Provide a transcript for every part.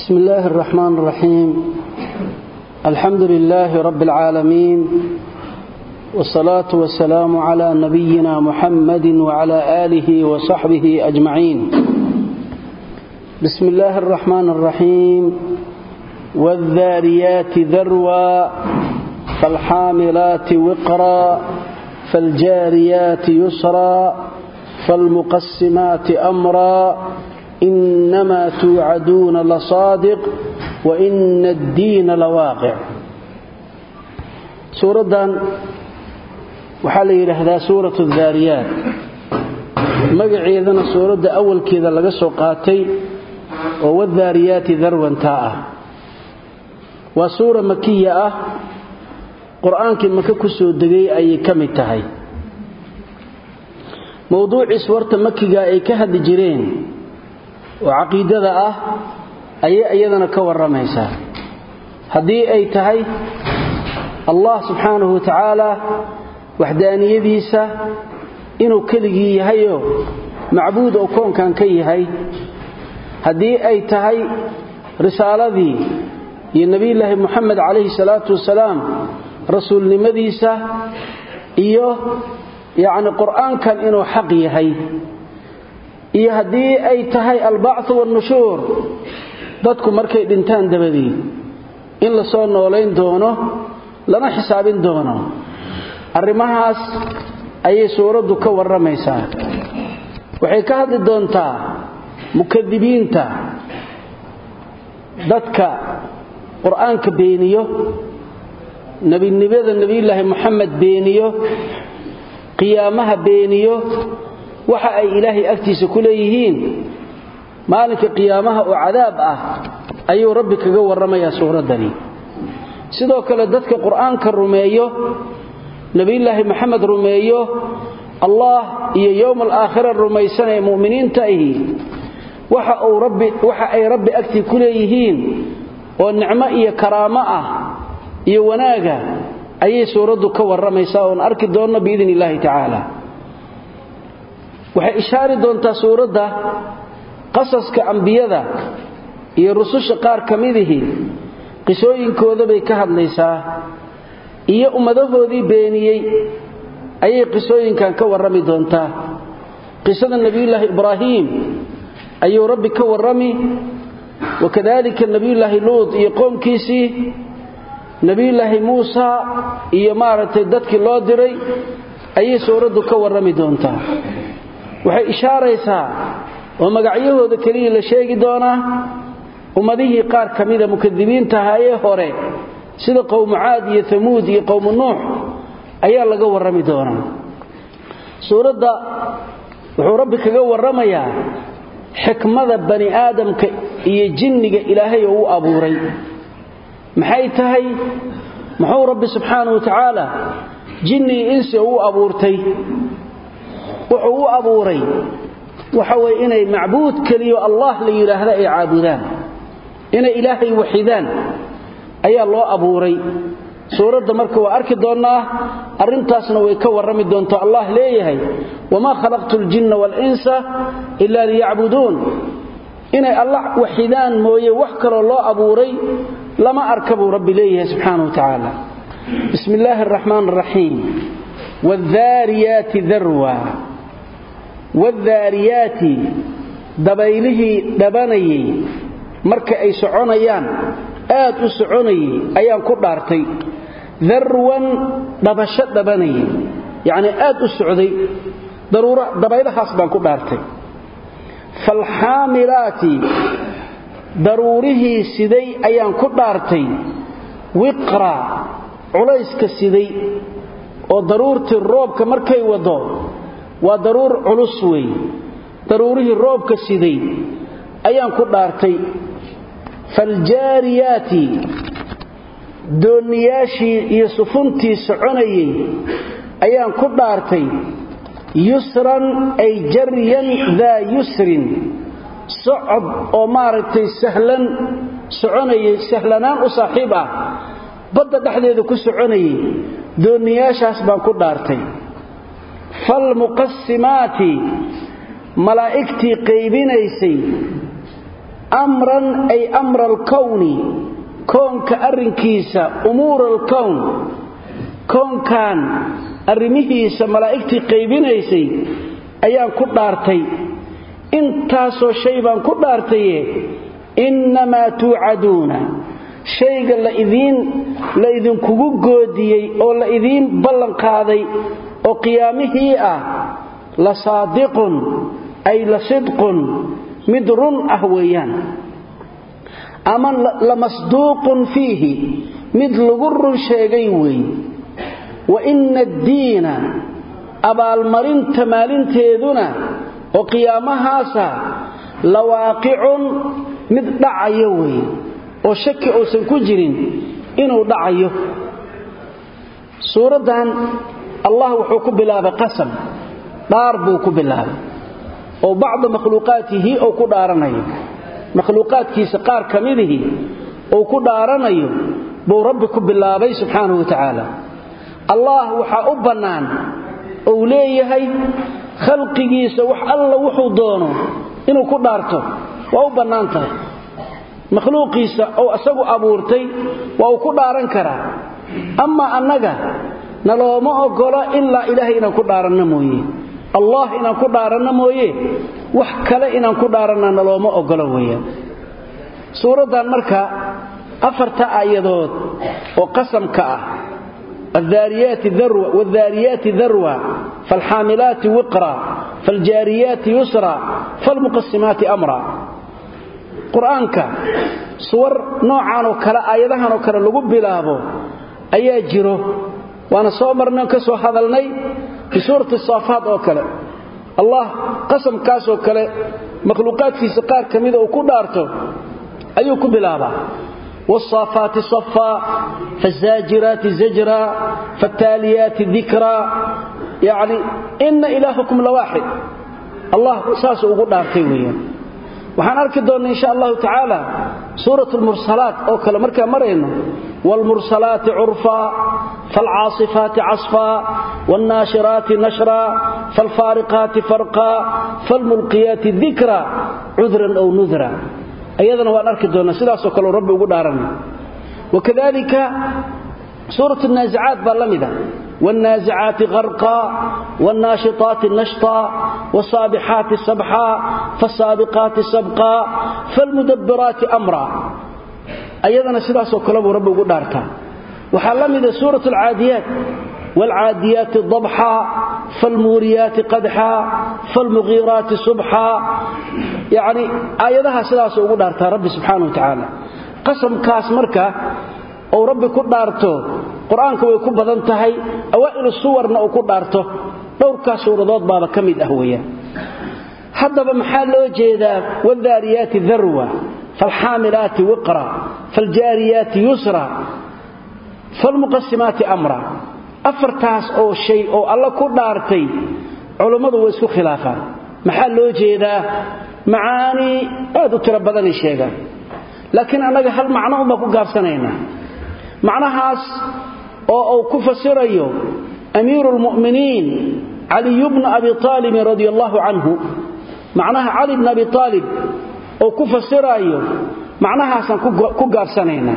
بسم الله الرحمن الرحيم الحمد لله رب العالمين والصلاة والسلام على نبينا محمد وعلى آله وصحبه أجمعين بسم الله الرحمن الرحيم والذاريات ذروا فالحاملات وقرا فالجاريات يسرا فالمقسمات أمرا إنما توعدون لصادق وإن الدين لواقع سورة وحالي لهذا سورة الذاريات مقعيذنا سورة أول كذا لقصوا قاتي والذاريات ذروا انتاء وسورة مكية قرآن كما كسو دقي أي كمتهي موضوع سورة مكية أي كهد جرين وعقيدة أي أيضا كور رميسا هذه أي تهي الله سبحانه وتعالى وحدانية ديسا إنه كلغي هيو معبود أو كون كان كي هي هذه أي تهي رسالة ذي النبي الله محمد عليه الصلاة والسلام رسول لمديسا إيوه يعني قرآن كان إنه حقي هي iyo hadii ay tahay alba'th wal nushur dadku markay dhintaan dabadii in la soo nooleyn doono lana xisaabin doono arimahaas ayay suuradu ka waramaysaa waxay ka hadli doontaa mukadibiinta dadka quraanka beeniyo nabiyada nabiillahi muhammad beeniyo qiyaamaha beeniyo waxa ay ilaahay agtiisa ku leeyihiin maalinka qiyaamaha oo cadaab ah ayuu rabbi kaga waramaya suuradani sidoo kale dadka quraanka rumeeyo nabiyullaahi maxamed rumeeyo allah iyo yawmal aakhir rumaysanay muuminiinta waxa ay rabbi agtiisa ku leeyihiin oo nicmo iyo karaamo ah iyo wanaaga ayay suuradu ka waramaysaa oo arki doona biidinillaahi ta'ala waxay ishaari doontaa suurada qasaska anbiyada iyo rususha qaar kamidihii qisooyinkooda bay ka hadlaysaa iyo ummadahoodii beeniyay ayay qisooyinkan ka warami doontaa qisada nabiyullaahi ibraahim ayuu rabbi ka warami wakadalika nabiyullaahi luut iyo qoomkiisii nabiyullaahi muusa iyo maaragtay dadkii loo diray ayay suuradu ka warami doontaa waxay ishaaraysaa oo magacyahooda kaliya la sheegi doonaa ummadihii qaar kamida mukadibiinta ahaayee hore sida qowm aad iyo thamuud iyo qowm nuux ayaa laga warami doonaa suurada wuxuu rabbi kaga waramayaa xikmada bani aadamka iyo jinniga ilaahay uu abuuray maxay tahay muxuu rabbi subxaanahu wa ta'ala jinni insi uu abuurtay wuxuu abuuray waxa way inay macbuud kaliyo allah la yiraahdo ay caabudaan inay ilaahay waxidaan ayaa loo abuuray suurada marka waa arki doonaa arintaasna way ka warami doontaa allah leeyahay wama khalaqtul jinna wal insa illa liya'budun inay allah waxidaan mooye wax kale loo abuuray lama arkabu rabbi leeyahay subhanahu wa ta'ala bismillaahir rahmaanir rahiim wadh-dhaariyati dharwa والذاريات دبيله دبني marka ay soconayaan aad u soconay ayaan ku dhaartay dharwan dabasho dabanay yaani aad u socday daruura dabaylahaas baan ku dhaartay fal hamilati darurihi siday ayaan ku dhaartay wiqra culayska siday oo daruurtii roobka markay wado waa daruur culus way daruurihii roobka siday ayaan ku dhaartay faljaariyati dooniyaashi iyo sufuntii soconayay ayaan ku dhaartay yusran ay jaryan dha yusrin sa'ad oo maaragtay sahlan soconayay sahlanaan u saaxiib ah badda dhexdeeda ku soconayay dooniyaashaas baan ku dhaartay فالمقسمات ملائكتي قيبينيسي amran ay amra al-kawni koonka arrinkiisa umuur al-kawn koonkan arrimihiisa malaa'igtii qaybinaysay ayaan ku dhaartay intaasoo shay baan ku dhaartay innamaa tuucaduuna shayga la idinkugu goodiyey oo la idiin ballan qaaday oo qiyaamihii ah la saadiqun ay la sidqun mid run ah weeyaan ama la masduuqun fiihi mid lagu run sheegay weey wa inna ad-diina abaalmarinta maalinteeduna oo qiyaamahaasa la waaqicun mid dhacayo weey oo shaki uusan ku jirin inuu dhacayo suuradan Allah wuxuu ku bilaabay qasam dhaar buu ku bilaabay oo bacda makhluuqaatihi oo ku dhaaranayo makhluuqaadkiisa qaar kamidihi oo ku dhaaranayo buu rabbi ku bilaabay subhanahu wa ta'ala Allah waxa u banaan oo leeyahay khalqigiisa wax alla wuxuu doono inuu ku dhaarto waa u banaan tahay makhluuqiisa oo asagu abuurtay waa uu ku dhaaran karaa amma annaga nalooma ogola illa ilaahay inaan ku dhaaranno mooyee Allah inaan ku dhaaranno mooyee wax kale inaan ku dhaaranno nalooma ogola weeyaan suuradan marka afarta aayadood oo qasamka ah الذاريات ذروة والذاريات ذروة فالحاملات وقرا فالجاريات يسرا فالمقسمات أمرا قرآنك صور نوعان وكلا آياتهان وكلا لقب بلابو أياجره وانا صومرنا كسو هذا الني في سورة الصافات وكلا الله قسم كاس وكلا مخلوقات في سقار كميدة وكل دارته أيوكم بلابا والصافات صفا فالزاجرات زجرا فالتاليات ذكرا يعني إن إلهكم لواحد الله ساسه وقل دارتي وحان أركضون إن شاء الله تعالى سورة المرسلات أو كلامركا مرينا والمرسلات عرفا فالعاصفات عصفا والناشرات نشرا فالفارقات فرقا فالملقيات ذكرا عذرا أو نذرا أيضا هو أركضون سلاسه كلام ربي وقل دارنا وكذلك سورة النازعات باللمدة والنازعات غرقا والناشطات نشطا والصابحات سبحا فالسابقات سبقا فالمدبرات أمرا أيضا سلاسه كلام ربي وقل دارتا وحلمدة سورة العاديات والعاديات ضبحا فالموريات قدحا فالمغيرات صبحا يعني آياتها سلاسه وقل دارتا ربي سبحانه وتعالى قسم كاس مركة أو ربي كل دارته قرآنك ويكون بدنتهي أوائل الصورنا وكل دارته دورك سورة بابا كميد أهوية حتى بمحال وجيدا والذاريات ذروة فالحاملات وقرا فالجاريات يسرا فالمقسمات أمرا أفرتاس أو شيء أو الله كل دارتي علماء ويسكو خلافا محال وجيدا معاني هذا تربضني الشيء لكن أنا هل معناه ما كقاب سنينا معناهاس أو كفسريه أمير المؤمنين علي بن أبي طالب رضي الله عنه معناها علي بن أبي طالب أو كفسريه معناهاس كقاب سنينا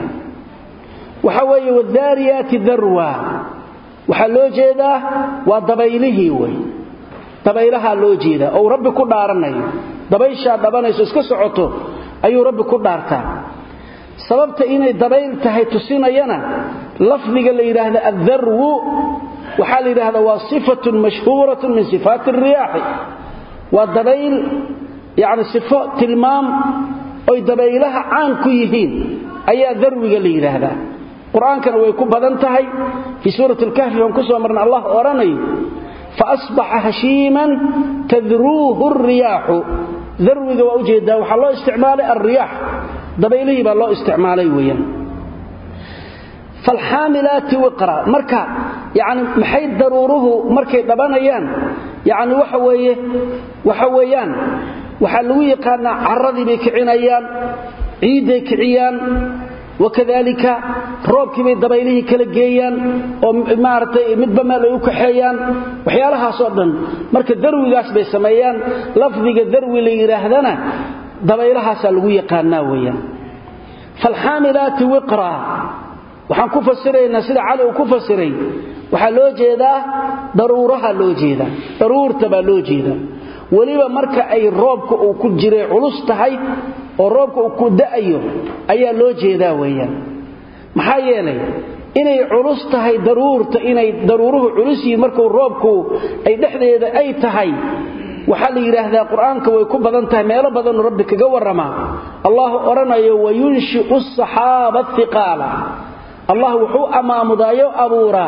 وحوي والذاريات ذروة وحلو جيدا ودبيله وي دبيلها لو جيدا أو ربي كل دارني دبيشا دبانيس اسك سعوته أيو ربي كل دارتا sababta inay dabayl tahay tusinayana lafdiga la yiraahdo adharwu waxa la yiraahdo waa sifatun mashhuuratun min sifaat ar-riyah wa dabayl yaani sifo tilmaam oo dabaylaha caan ku yihiin ayaa dharwiga la yiraahdaa quraankana way ku badan tahay fi suurat al-kahf oo ku soo marna Allah oranayo fa asbaha hashiman tadruhu ar-riyah dharwiga waa ujeedaa waxa loo isticmaalay ar-riyah دبيله با لو استعمالي ويان فالحاملات وقرا marka yaani maxay daruuruhu markay dhabanayaan yaani waxa weeyaan waxa lagu yaqaan caradii bay kicinayaan ciiday kiciyaan wakadalika roobkii bay dabaylihi kala geeyaan oo maartay midba meel ay u kaxeeyaan waxyaalahaas oo dhan marka darwigaas bay sameeyaan lafdiga darwi la yiraahdana dabaylahaasa lagu yaqaanaa weeyaan falxaamilaati wiqra waxaan ku fasiraynaa sida cali uu ku fasiray waxaa loo jeedaa daruuraha loo jeedaa daruurta baa loo jeedaa waliba marka ay roobka uu ku jiray culus tahay oo roobka uu ku da'ayo ayaa loo jeedaa weeyaan maxaa yeelay inay culus tahay daruurta inay daruuruhu culus yihiin marka roobku ay dhexdeeda ay tahay waxa la yiraahdaa quraanka way ku badan tahay meelo badan rabbi kaga warama allah oranayo wayunshi'u as-sahaba thiqala allah wuxuu amaamudayo abuura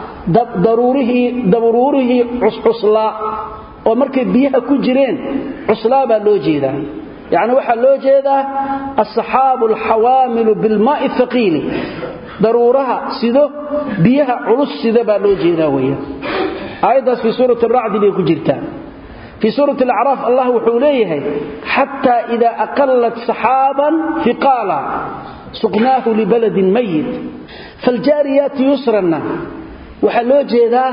daruurihi cusla oo markay biyaha ku jireen cusla baa loo jeedaa yaani waxa loo jeedaa as-sahabu al-hawamil bil-ma'i thaqil daruuraha sido biyaha culus sida baa loo jeedaa weeyaa aayadaas fi suurati ar-ra'd bay ku jirtaa في سورة الأعراف الله وحوليه حتى إذا أقلت سحابا ثقالا سقناه لبلد ميت فالجاريات يسرنا وحلو جيدا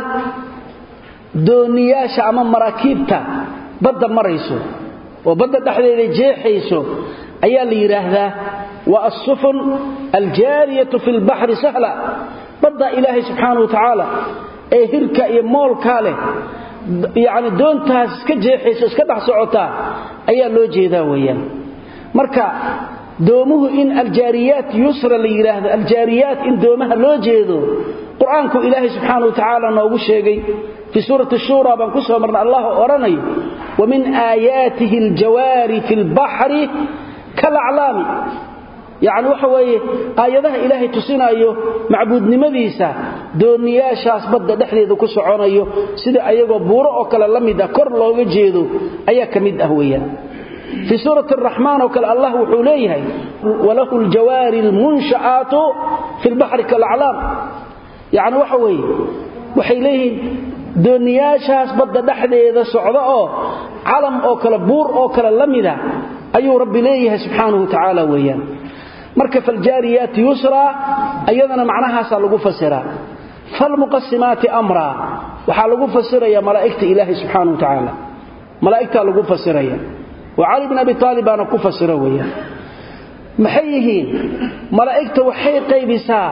دونياش أمام مراكيبتا بدا مريسو وبدا تحديد جيحيسو أيا اللي يراهدا والسفن الجارية في البحر سهلة بدا إلهي سبحانه وتعالى هركا يمول كاله يعني doontaas iska jeexayso iska dhax socota ayaa loo jeedaa weeyaan marka doomuhu in aljariyat yusra la yiraahdo aljariyat in doomaha loo jeedo quraanku ilaahi subhanahu wa ta'ala noogu sheegay fi surati ash-shura ban ku soo marna allah oranayo wa min ayatihi aljawari fil bahri kal'alami يعني waxa weeye aayadaha ilaahay tusinayo macbuudnimadiisa dooniyaashaas badda dhexdeeda ku soconayo sida ayagoo buuro oo kale lamid ah kor looga jeedo ayaa kamid ah weeyaan fi suurati ar-rahmaan oo kale allah wuxuu leeyahay walahu al-jawari al-munsha'atu fi al-bahri kal-a'lam yani waxa weeye waxay leeyihiin dooniyaashaas badda dhexdeeda socdo oo calam oo kale buur oo kale lamid ah ayuu rabbi leeyahay subhanahu wa ta'ala weeyaan marka faljariyat yusra ayadana macnahaasa lagu fasiraa falmuqassimati amra waxa lagu fasiraya malaa'ikta ilaahi subhanahu wa ta'ala malaa'ikta lagu fasiraya wa ali ibn abi talib ana ku fasira weeyaa maxay yihiin malaa'ikta waxay qaybisaa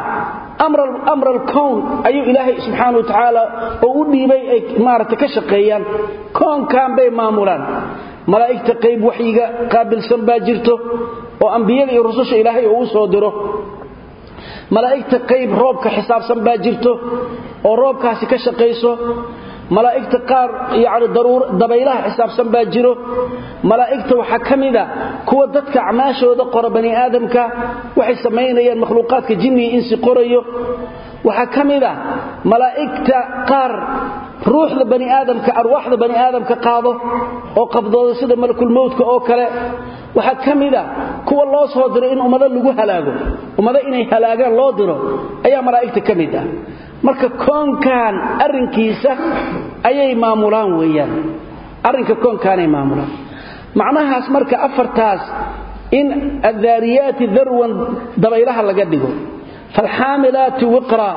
amr al-kawn ayu ilaahi subhanahu wa ta'ala oo u dhiibay ay maarta ka shaqeeyaan koonkan bay maamulaan malaa'ikta qayb waxiga qaabilsan baa jirto oo anbiyada iyo rususha ilaahay uu soo diro malaa'ikta qayb roobka xisaabsan baa jirto oo roobkaasi ka shaqeyso malaa'ikta qaar yaani daruur dabaylaha xisaabsan baa jiro malaa'ikta waxa kamida kuwa dadka acmaashooda qora bani aadamka waxay sameeyeen makhluuqaadka jinni insi qorayo waxa kamida malaa'ikta qaar ruuxda bani aadamka arwaaxda bani aadamka qaado oo qabdooda sida malakul mawtka oo kale waxa kamida kuwa loo soo diro in ummada lagu halaago ummada inay halaagaan loo diro ayaa malaa'ikta kamida marka koonkan arinkiisa ayay maamulaan weeyaan arinka koonkan ay maamulaan macnahaas marka afartaas in adhariyati darwan dabaylaha laga dhigo falhamilati wiqra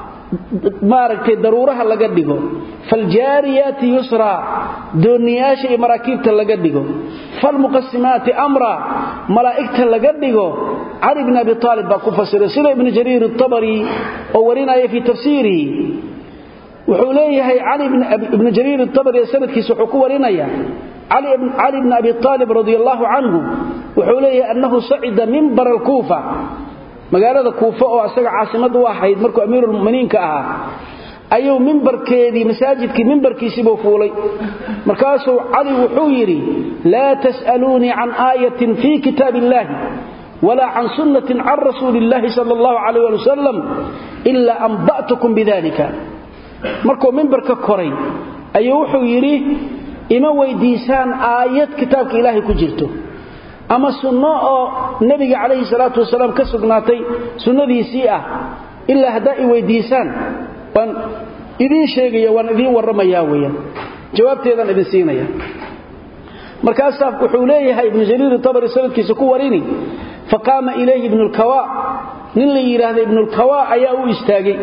maaragtay daruuraha laga dhigo faljariyati yusra dooniyaasha iyo maraakiibta laga dhigo falmuqassimati amra malaa'ikta laga dhigo ali ibn abi talib ba ku fasiray sida ibn jarir at-tabari oo warinaya fi tafsirihi wuxuu leeyahay ali ibn jarir at-tabari sanadkiisa wuxuu ku warinaya ali ibn abi talib radiyallahu anhu wuxuu leeyahay annahu sa'ida minbar al-kufa magaalada Kuufa oo asaga caasimad u ahayd markuu amiirul muuminiinka ahaa ayuu minbarkeedii masaajidkii minbarkiisii buu fuulay markaasuu ali wuxuu yiri la tasaluni an ayatin fi kitabillahi wala an sunnatin an rasulillahi sallallahu alayhi wa sallam illa anba'tukum bidhalika markuu minbarka koray ayuu wuxuu yiri ima weydiisaan aayad kitaabka ilaahay ku jirto ama sunno oo nabiga kaleey salaatu wasalaam ka sugnaatay sunnadiisii ah illa hadaa i weydiisaan waan idin sheegaya waan idin waramaya weeyaan jawaabteedan idin siinaya markaas wuxuu leeyahay ibn jarir tabari sanadkiisa ku warini faqama ilayhi ibn al-kawa nin la yiraahdo ibn al-kawa ayaa u istaagay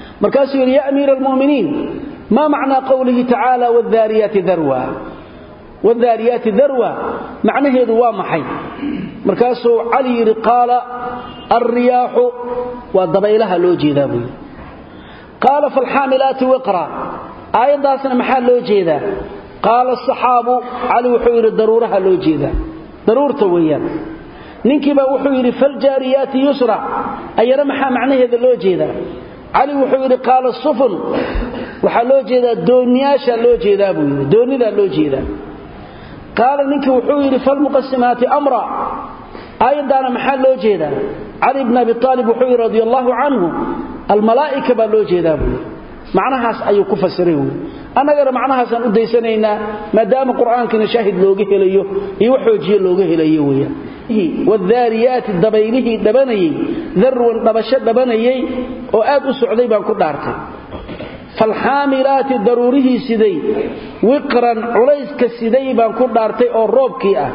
markaasuu yiri ya amiir al-mu'minin ma macna qawlihi ta'ala wadh-dhariyati dharwa والذاريات ذروة معناه ذو محي مركاسو علي قال الرياح والضبيلها لو جيدا قال فالحاملات وقرا ايضا سنه محل لو جيدا قال الصحاب علي وحير ضرورها لو جيدا ضرورته ويان نينكيبا وحير فالجاريات يسرا ايرا محا معناheeda loo jeeda علي وحير قال السفن waxa loo jeeda dooniyasha loo jeeda buu doonida loo jeeda قال نينكي وحير فالمقسمات امرا ايضا محل لو جيدا علي بن ابي طالب وحير رضي الله عنه الملائكه با loo jeeda buu macnahaas ayuu ku fasiray أنا أرى معناها سنوديسنينا ما دام القرآن كان شاهد لوجه إليه يوحوجي لوجه إليه ويا والذاريات الدبيله دبني ذروا دبشة دبني وآد سعدي بان كدارته فالحاملات ضروره سدي وقرا عليس كسدي بان كدارته أو روبكي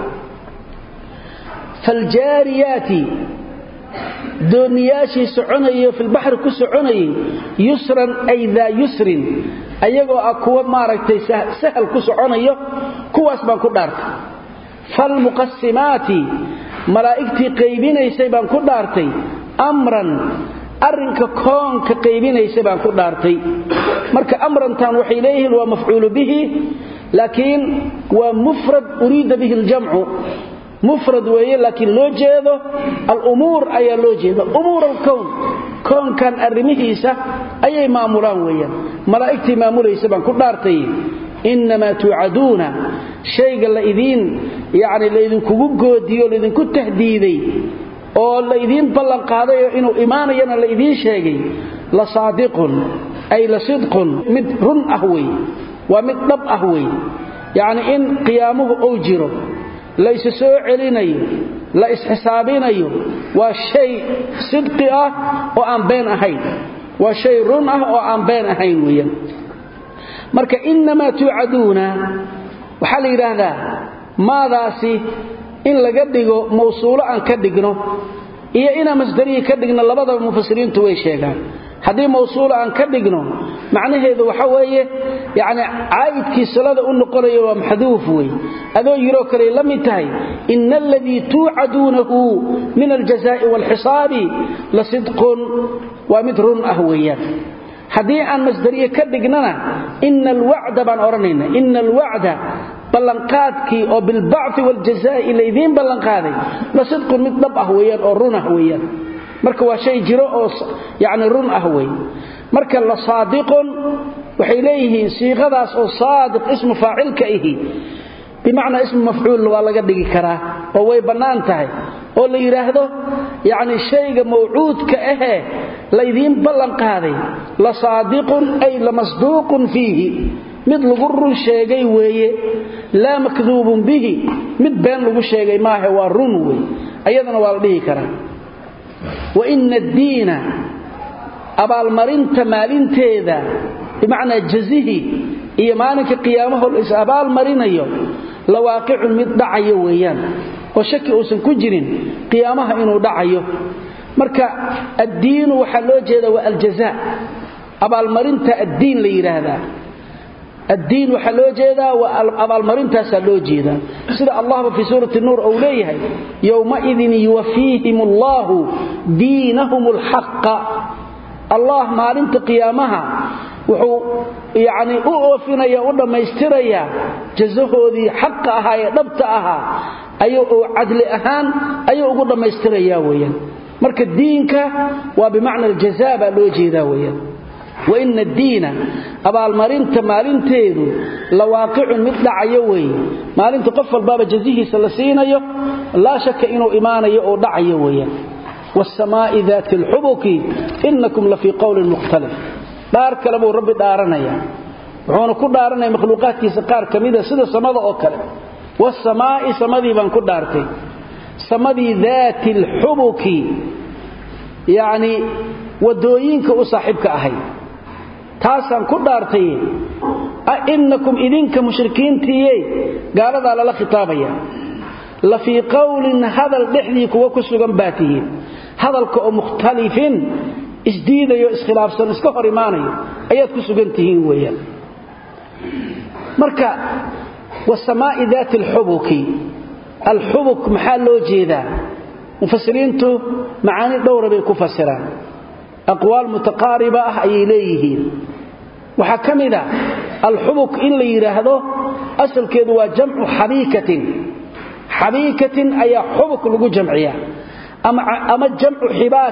فالجاريات دنياشي سعنيه في البحر كسعنيه يسرا أي ذا يسر ayagoo kuwa maaragtay sahal ku soconayo kuwaas baan ku dhaartay fal muqassimati malaa'ikti qaybinaysay baan ku dhaartay amran arinka koonka qaybinaysay baan ku dhaartay marka amran tan waxay leeyihiin waa mafcuul bihi laakiin waa mufrad urida bihi al-jam'u مفرد وهي لكن لو جيدو الامور اي لو جيدو امور الكون كون كان ارميhiisa ayay maamulaan weeyaan malaa'ikti maamuleysa baan ku dhaartay inma tu'aduna shayga la idin yaani la idin kugu goodiyo la idin ku tahdiiday oo la idin ballan qaaday inuu iimaanayana la idin sheegay la saadiqun ay la sidqun mid run ahwi wa mid dab ahwi yaani in qiyamuhu oo jiro ليس سوء علينيو لا إسحسابينيو وشيء صدقي وأن بين أهين وشيء رنه وأن بين أهين ويا مركا إنما توعدون وحالي هذا ماذا سي إن لقدقو موصولة أن كدقنو إيا إنا مصدرية كدقنا لبضا المفسرين توي شيئا هذه موصولة أن كدقنو معنى هذا وحوية يعني عايد كي صلاة النقرية ومحذوف وي هذا يروكري لم ينتهي إن الذي توعدونه من الجزاء والحساب لصدق ومدر أهوية هذه أن مصدرية كدقنا إن الوعد بان أرنين إن الوعد بلنقادكي أو بالبعث والجزاء الذين بلنقادي لصدق مدب أهوية أو رون أهوية marka waa shay jiro oo yaani run ah way marka la saadiqun waxay leeyihiin siiqadaas oo saadiq ismu faa'ilka ihi bimaana ismu maf'uul waa laga dhigi karaa oo way banaan tahay oo la yiraahdo yaani shayga maw'uudka ah la idin ballan qaaday la saadiqun ay la masduuqun fihi mid lagu run sheegay weeye la makdhuubun bihi mid been lagu sheegay maaha waa run way ayadana waa la dhigi karaa وإن الدين أبال مرنت مالنتيذا بمعنى جزيه إيمانك قيامه أبال مرنيو لواقع مدعي ويان وشكي أسن كجرين قيامها إنه دعيه مركا الدين وحلو جيدا والجزاء أبال مرنت الدين ليرهذا الدين وحلو جيدا وأبال مرنتا سلو جيدا سيدة الله في سورة النور أوليها يومئذ يوفيهم الله دينهم الحق الله مالنت قيامها وحو يعني أوفنا يقول ما يستريا جزوه ذي حقها يضبطها أيو عدل أهان أيو قول ما يستريا ويا مرك الدينك وبمعنى الجزاء لو جيدا ويا وإن الدين أبال مارنت مالنتيدو لواقع مدعيوي مالنت قفل باب جزيه سلسينيو لا شك إنه إيمانيو أو دعيوي والسماء ذات الحبك إنكم لفي قول مختلف بارك لبو رب دارنيا وحونا كل دارنيا مخلوقاتي سقار كميدة سيدة سماذا أوكلا والسماء سماذي بان كل دارتي سماذي ذات الحبك يعني ودوينك أصاحبك أهي تاسان ku dhaartay innakum idinka mushrikiintii gaalada la khitaabaya la fi qawlin hadal dhixdii kuwa ku sugan baatihiin hadalka oo mukhtalifin isdiidayo iskhilaafsan iska hor iimaanayo ayaad ku sugan tihiin weeyaan marka والسماء ذات الحبك الحبك محل جيدا مفسرينته معاني دورة بالكفسران أقوال متقاربة إليه وحكم ذا الحبك إلا يرهده أصل كذا جمع حبيكة أي حبك لغو جمعية أما جمع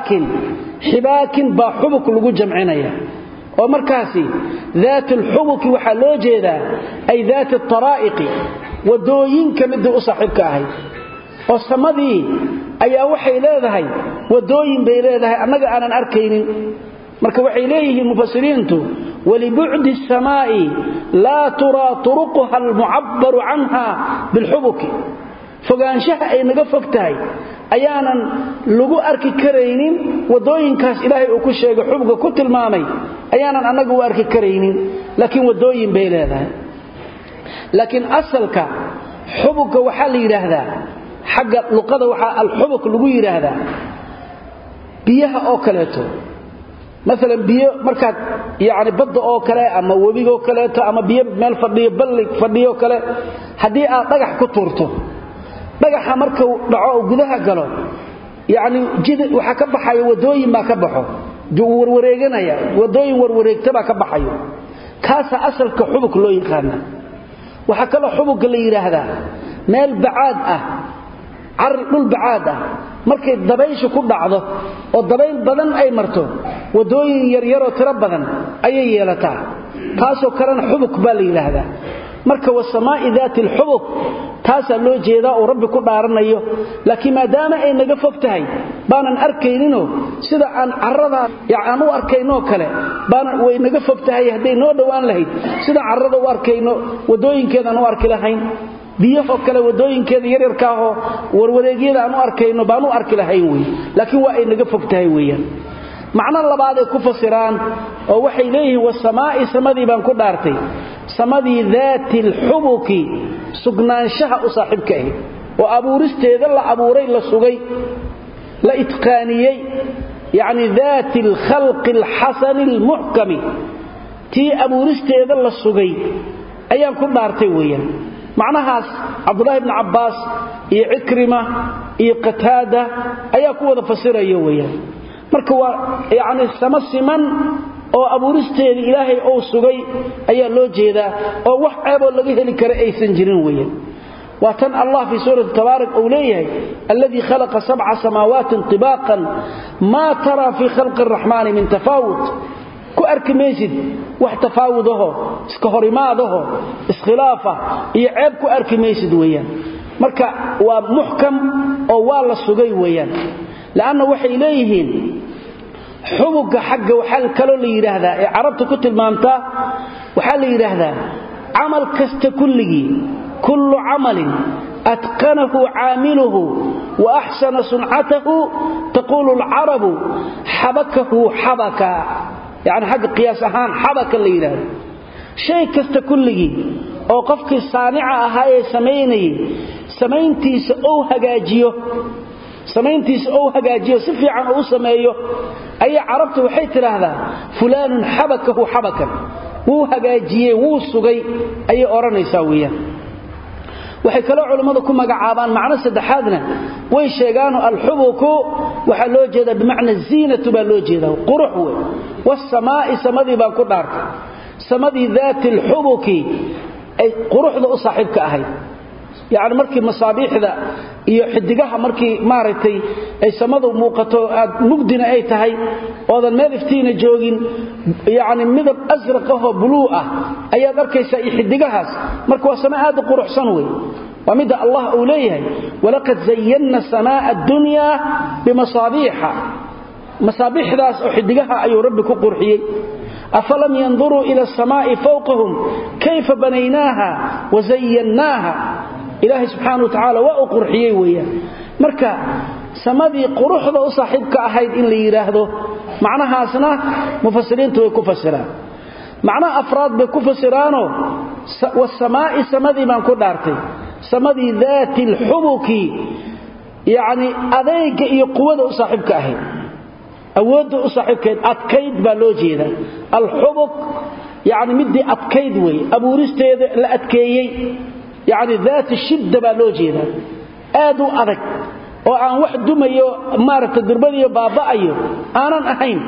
حباك با حبك لغو جمعينيا ومركاسي ذات الحبك وحلو جيدا أي ذات الطرائق ودوين كمد أصحبك أهي والسمدي أي وحي لذهي ودوين بي لذهي أنا أركيني marka waxay leeyihiin mufassiriintu wali bu'd as-samaa'i la tura turuqha al-mu'abbar 'anha bil-hubuk fogaanshaha ay naga fogtahay ayaanan lagu arki kareynin wadooyinkaas ilaahay uu ku sheegay xubga ku tilmaamay ayaanan anagu u arki kareynin laakiin wadooyin bay leedahay laakiin asalka xubga waxa la yiraahdaa xagga luqada waxa al-hubuk lagu yiraahdaa biyaha oo kaleeto مثلا بيو markaad yaani badda oo kale ama wabiga oo kale ama biyo meel fadhiyo ballig fadhiyo kale hadii aad dhagax ku tuurto dhagaxa marka uu dhaco gudaha galo yaani jid waxa ka baxayo wadooyin ma ka baxo warwareeganaya wadooyin warwareegta ba ka baxayo kaasa asalka xubuk loo yaqaan waxa kale xubuk la yiraahdaa meel bacaad ah dhul bacaad ah markay dabayshu ku dhacdo oo dabayl badan ay marto wadooyin yar yar oo tira badan ayay yeelataa taasoo kalena xubuk baa la yiraahdaa marka wasamaa'i dhaatil hubuk taasa loo jeedaa oo rabbi ku dhaaranayo laakiin maadaama ay naga fogtahay baanan arkaynino sida aan carrada yaanu arkayno kale baanan way naga fogtahay haday noo dhawaan lahayd sida carrada u arkayno wadooyinkeeda aan u arki lahayn biyaha kale wadooyinkeeda yar yarka ah warwareegyada aan u arkayno baan u arki lahayn way laakiin waa ay naga fogtahay weeyaan macna labaad ay ku fasiraan oo waxay leeyihiin wasamaa'i samadii baan ku dhaartay samadii dhaatil hubuki sugnaanshaha u saaxibka ah oo abuuristeeda la abuuray la sugay la itqaaniyay yaani dhaatil khalqil hasanil muhkami tii abuuristeeda la sugay ayaan ku dhaartay weeyaan macnahaas Abdullah ibn Abbas iyo Ikrima iyo Qatada ayaa ku wada fasirayo weeyaan marka waa yaani samasiman oo abuuristeeda Ilaahay oo sugay ayaa loo jeedaa oo wax ceebo laga heli karo aysan jirin weeyaan وatan Allah fi surah tabarak oo leeyahay alladhi khalaqa sab'a samawati tibaqan ma tara fi khalqi ar-rahman min tafawut ku arkimaysid wax tafaawudaho iska horimaadaho iskhilaafa iyo ceeb ku arkimaysid weeyaan marka waa muhkam oo waa la sugay weeyaan laana waxay leeyihiin xubuga xagga waxa kale la yiraahdaa ee carabta ku tilmaamta waxa la yiraahdaa amal kasta kulligi kullu amalin atqanahu aamiluhu wa ahsana sun'atahu taqulu al-arab habakahu habaka يعني حق قياس ahaan xabaka la yiraahdo shay kasta kulligi oo qofkii saanica ahaa ee sameyntiisa oo hagaajiyo si fiican oo sameeyo ay carabtu waxay tiraahdaa fulanun habakahu habakan wuu hagaajiyay wuu sugay ay oranaysaa weeyaan waxay kala culimadu ku magacaabaan macna saddexaadna way sheegaan al-hubuku waxa loo jeedaa bimaana ziinatu baa loo jeedaa qurux way was-samaa'i samadii baa ku dhaartay samadii dhaatil hubuki ay quruxda u saaxiibka ahayd yaani markii masaabiixda iyo xidigaha markii maaragtay ay samadu muuqato aad mugdina ay tahay oodan meel iftiina joogin yaani midab asraq ah blue ah ayaad arkaysaa xidigahaas marka waa sama aad quruxsan way ومد الله أوليه ولقد زينا سماء الدنيا بمصابيح مصابيح ذاس أحدقها أي ربك قرحي أفلم ينظروا إلى السماء فوقهم كيف بنيناها وزيناها إله سبحانه وتعالى وأقرحي وياه مركا سمدي قرح ذا صاحبك أحيد إن لي يراهده معناها سنة مفسرين تويكو فسران معنى أفراد بكفسرانه والسماء سمدي من كدارتي سمدي ذات الحبك يعني أذيك يقوذ صاحبك أهيد أود صاحبك أتكيد بالوجيدا الحبك يعني مدي أتكيد وي أبو رستي لا أتكيي يعني ذات الشدة بالوجينا آدو أذك وأن وحدهم مارة الدربانية بابا أنا أحين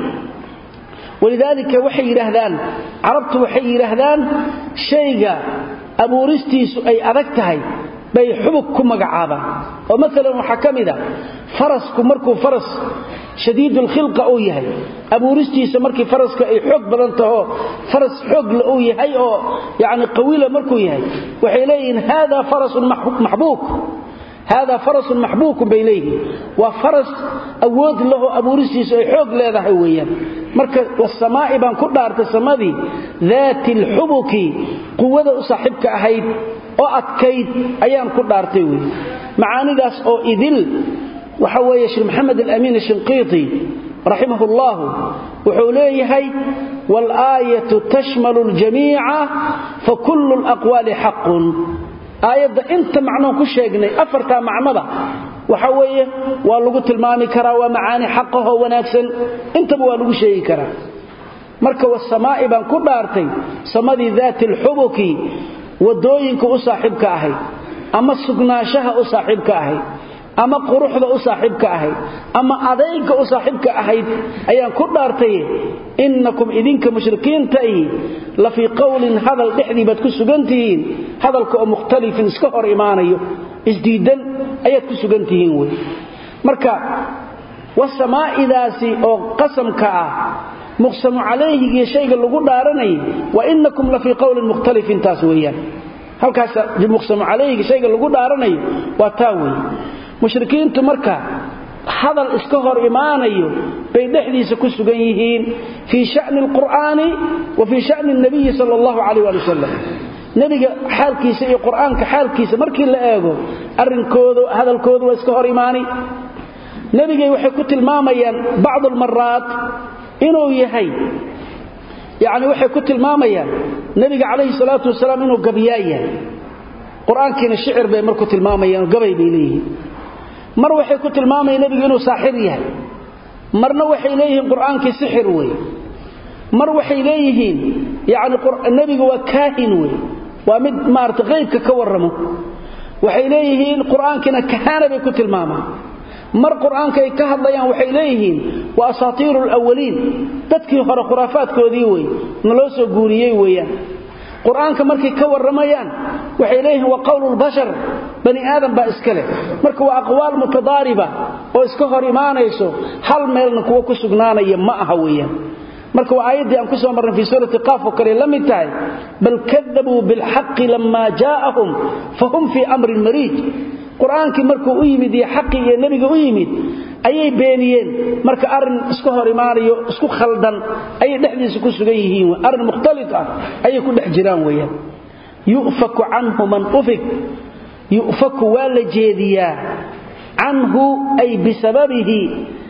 ولذلك وحي رهدان عربت وحي رهدان شيئا أبو رستيس أي أذكتهي بي حبككم مقعابا ومثلا محكمدا فرسكم مركو فرس شديد الخلقة أويهي أبو رستيس مركي فرسك أي حق بلانته فرس حق لأويهي أو يعني قويلة مركو يهي وحيلين هذا فرس محبوك هذا فرس محبوك بيليه وفرس أود له أبو رستيس أي حق لهذا حويا مركز والسماء بان كل دارت السماء ذات الحبك قوة صاحبك أهيد وأتكيد أيام كل دارتوي معاني داس أو إذل وحوي شيخ محمد الأمين الشنقيطي رحمه الله وحوليه والآية تشمل الجميع فكل الأقوال حق آية أنت معناه كل شيء أفرتها معنى وحويه واللغة المامي كرا ومعاني حقه وناكسن انت بواللغة شيء كرا مركو السماء بان كبارتي سمدي ذات الحبك ودوينك أصاحبك أهي أما السقناشها أصاحبك أهي أما قروحك أصاحبك أهي أما أذيك أصاحبك أهي أيان كبارتي إنكم إذنك مشركين تأي لفي قول هذا الإحدي باتكو سقنتين هذا الكو مختلف اسكهر إيمانيو isdiidan ayaad ku sugantihiin way marka wasamaa'id daasi oo qasamka ah muqsamu alayhi iyo shayga lagu dhaaranay wa innakum la fi qawlin mukhtalifin taas weeyaan halkaas muqsamu alayhi shayga lagu dhaaranay waa taaway mushrikiintu marka hadal iska hor iimaanayo bay dhaxdiisa ku sugan yihiin fi sha'ni alqur'ani wa fi sha'ni an-nabiy sallallahu alayhi wa sallam nabiga xaalkiisa iyo quraanka xaalkiisa markii la eego arinkooda hadalkooda waa iska hor iimaani nabiga waxay ku tilmaamayaan baad al-marrat inuu yahay yaani waxay ku tilmaamayaan nabiga kaleey salaatu wasalaam inuu gabiyaaya quraankiina shicir bay markuu tilmaamayaan gabay leeyihiin mar waxay ku tilmaamayaan nabiga inuu saaxir yahay marna waxay leeyihiin quraankii sixir weey mar waxay leeyihiin yaani nabiga waa kaahin weey ومد مارت غيبك كورمه waxay leeyihiin quraankiina kahana bay ku tilmaamaan mar quraanka ay ka hadlayaan waxay leeyihiin wa asatirul awwalin dadkii hore khuraafaadkoodii way naloo soo guuriyay weeyaan quraanka markay ka waramayaan waxay leeyihiin wa qawlul bashar bani aadam ba iskale marka waa aqwaal mutadaariba oo iska hor iimaanayso hal meelna kuwa ku sugnaanaya ma aha weeyaan marka waa aayadii aan ku soo marnay fi suurati qaaf oo kale lamid tahay bal kadabu bil haqq lamma jaa'ahum fahum fi amrin marij quraanki markuu u yimid iyo xaqi iyo nabiga u yimid ayay beeniyeen marka arin isku hor iimaanayo isku khaldan ay dhaxdiisa ku sugan yihiin arin mukhtalif ah ay ku dhex jiraan weeyaan yufaku anhu man ufik yufaku wala jeediya anhu ay bisababihi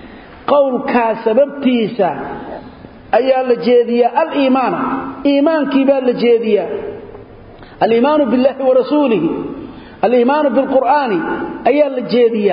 qawlka sababtiisa ayaa la jeediya al-iimaan iimaankii baa la jeediya al-iimaan billahi wa rasuulihi al-iimaan bil qur'aani ayaa la jeediya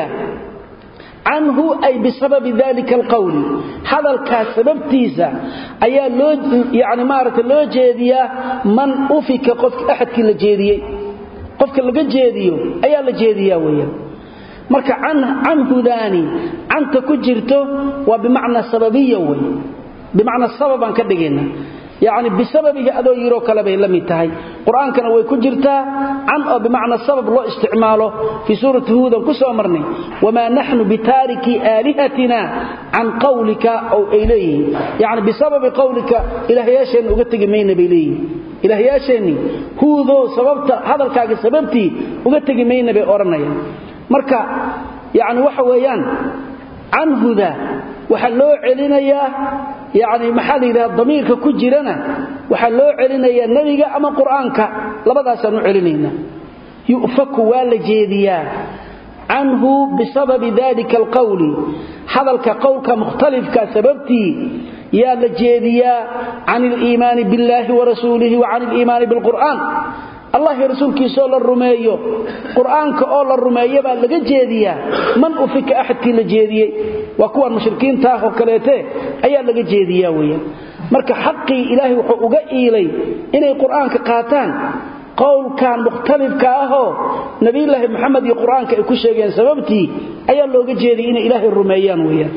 anhu ay bisababi dhalika al-qawl hadalka sababtiisa ayaa loo yaani maarata loo jeediya man ufika qofka ahadkii la jeediyay qofka laga jeediyo ayaa la jeediya weeyaan marka anhu daani anta ku jirto waa bimaana sababiyya weey بمعنى السبب ان كدغينا يعني بسببه ادو يرو كلا بي لمي تahay quraanka way ku jirtaa an oo بمعنى السبب loo isticmaalo في سوره هود ku soo marnay wama nahnu bitariki alihatina an qawlika aw ilayhi يعني بسبب قولك ilaahiyasheen uga tagimayna bilayhi ilaahiyasheen huudo sababta hadalkaaga sababtii uga tagimayna bay oranayaan marka يعني waxa weeyaan an huda waxa loo celinayaa يعني maxaa leeyahay damiirka ku jirana waxa loo celinayaa nabiga ama quraanka labadaas aanu celinayna yufaku wala jeediya anhu bisabab dhalika alqawl hadalka qawlka mukhtalifka sababti ya la jeediya an al-iimaan billahi wa rasuulihi wa an al-iimaan bil qur'an Allah rasuulkiisa la rumeeyo quraanka oo la rumeeyo baa laga jeediya man ufika ahadkii la jeediyay waa kuwa mushrikiinta ah oo kaleete ayaa laga jeediya weeyaan marka xaqi ilaahi wuxuu uga iilay inay quraanka qaataan qowlkan mukhtalifka ah nabi ilaahi maxamed iyo quraanka ay ku sheegeen sababtii ayaa looga jeeday in ilaahay rumeeyaan weeyaan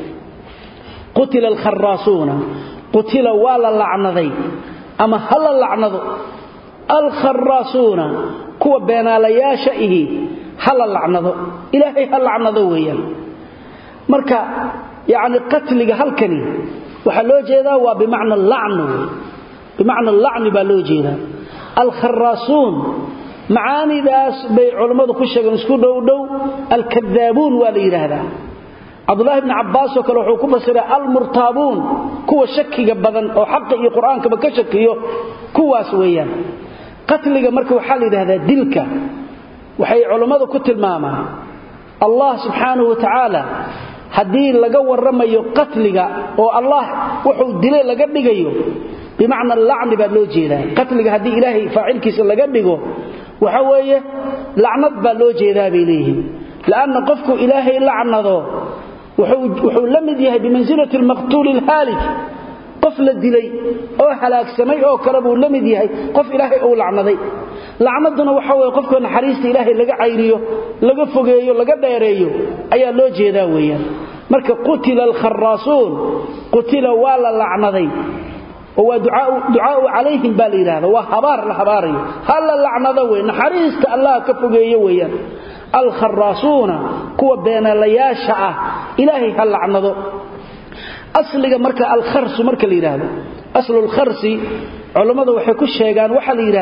qutila al-kharrasuna qutila wala la'naday ama hal la'nado al-kharrasuna kuwa beenaalayaasha ihi hal la'nado ilaahay hal la'nado weeyaan marka yaani qatliga halkani waxa loo jeedaa waa bimaana la'nu bimaana la'ni ba loo jeedaa al-kharrasun maani daas bay culimadu ku sheegan isku dhow al-kadhabun waa la yiraahdaa Abdullah ibn Abbas oo kale wuxuu ku fasiray al-murtabun kuwa shakiga badan oo xaq iyo quraanka ba ka shakiyo kuwaas weeyaan qatliga marka waxa la yiraahdaa dilka waxay culimadu ku tilmaamaan Allah subhanahu wa ta'ala hadii laga waramayo qatliga oo Allah wuxuu dilay laga dhigayo bimaana la'ni ba loo jeedaa qatliga hadii ilaahay faa'ilkiisa laga dhigo waxa weeye la'nad ba loo jeedaa bileehi laana qofku ilaahay la'nado wuxuu lamid yahay bimanzilati al-maqtul al-halik qof la dilay oo halaagsamay oo kale buu lamid yahay qof ilaahay oo la'naday la'naduna waxa weeye qofka naxariista ilaahay laga cayriyo laga fogeeyo laga dheereeyo ayaa loo jeedaa weeyaan marka qutila al-kharrasun qutila wala la'naday oo ducaa alayhim baliraada wa habar la habariyo hal la'nada weey naxariista allah ka fogeeyo weeyaan al-kharrasuna kuwa beenalayasha ah ilaahay hal la'nado asliga marka al-khars marka la yiraahdo aslu al-kharsi culimadu waxay ku sheegaan waxa la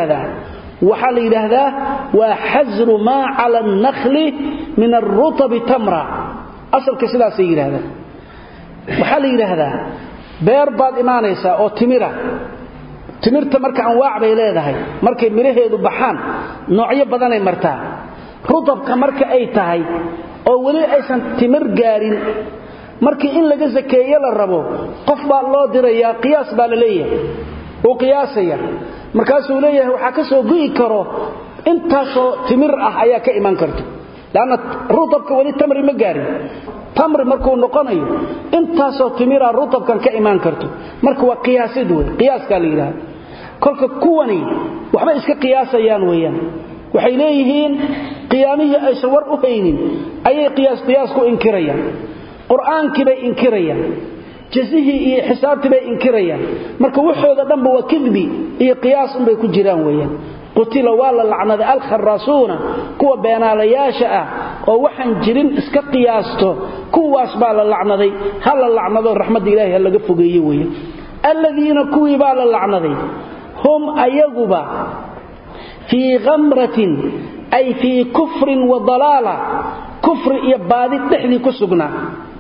yiraahdaa wa hazru ma 'ala an-nakhli min ar-rutab tamra asalka sidaas ay yiraahdaa waxa la yiraahdaa beer baad imaanaysa oo timirta marka anwaac bay leedahay markay miraheedu baxaan noocyo badan ay martaa rutabka marka ay tahay oo wali aysan timir gaarin markii in laga zakeeyo la rabo qof baa loo dirayaa qiyaas baa la leeyahay oo qiyaasaya markaas uu leeyahay waxa ka soo go'i karo intaasoo timir ah ayaa ka iman karto laana rutabka wali tamri ma gaarin tamri markuu noqonayo intaasoo timira rutabkan ka iman karto marka waa qiyaasid weey qiyaaska la yiraahdo kolka kuwani waxba iska qiyaasayaan weeyaan waxay leeyihiin qiyaamihi ay sawir u haynin ayay qiyaas ku inkirayaan quraanki bay inkirayaan jazihi iyo xisaabti bay inkirayaan marka waxooda dhanba waa kidbi iyo qiyaas bay ku jiraan weeyaan qutila wala la'nada al-kharrasuna kuwa beenaalayaasha ah oo waxan jirin iska qiyaasto kuwaas baa la la'naday hal la'nado rahmada ilaahay laga fogeeyo weeyaan alladina kuwi baa la la'naday hum ayaguba fi ghamratin ay fi kufrin wa dalala kufr iyo baadi dhixdi ku sugnaa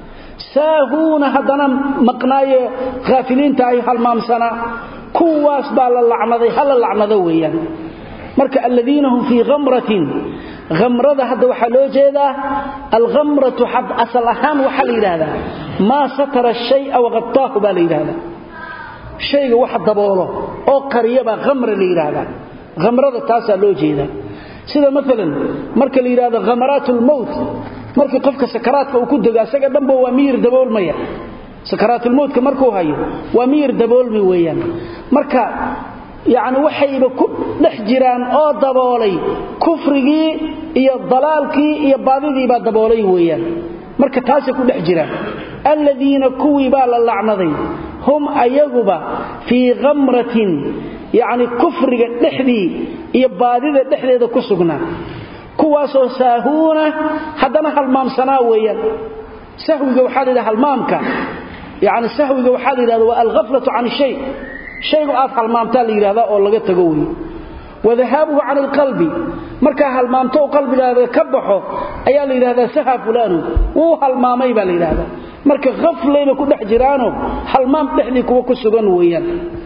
saahuna hadana maqnaayo ghafiliinta ay halmaamsana kuwaas baa la la'naday hal la'nado weeyaan marka alladina hum fi ghamratin ghamrada hada waxa loo jeedaa al-ghamratu hab asal ahaan waxa la yiraahdaa ma satara shay'a wa ghattaahu baa la yiraahdaa shayga waxa daboolo oo qariyaba ghamra la yiraahdaa ghamrada taas loo jeedaa sida midalan marka la yiraahdo ghamaratul maut marka qofka sakaraadka uu ku daga asaga dhanba waa miir daboolmaya sakaratul maut markuu hayo waa miir daboolmi weeyaan marka yaani waxayba ku dhex jiraan oo daboolay kufrigii iyo dalaalkii iyo baadidii baa daboolay weeyaan marka taas ku dhex jiraan alladina kuwi baa la la'naday hum ayaguba fi ghamratin yaani kufriga dhexdii iyo baadida dhexdeeda ku sugnaa kuwaasoo saahuna hadana halmaamsanaa weeyaan sahwiga waxa la yiraahdaa halmaamka yaani sahwiga waxa la yiraahdaa waa al-ghaflatu 'an shay shaygu aad halmaamta la yiraahdaa oo laga tago weey wadahabuhu 'an al-qalbi marka halmaamto qalbigaada ka baxo ayaa la yiraahdaa saha fulanu uu halmaamay baa la yiraahdaa marka ghaflayna ku dhex jiraano halmaam dhexdii kuwa ku sugan weeyaan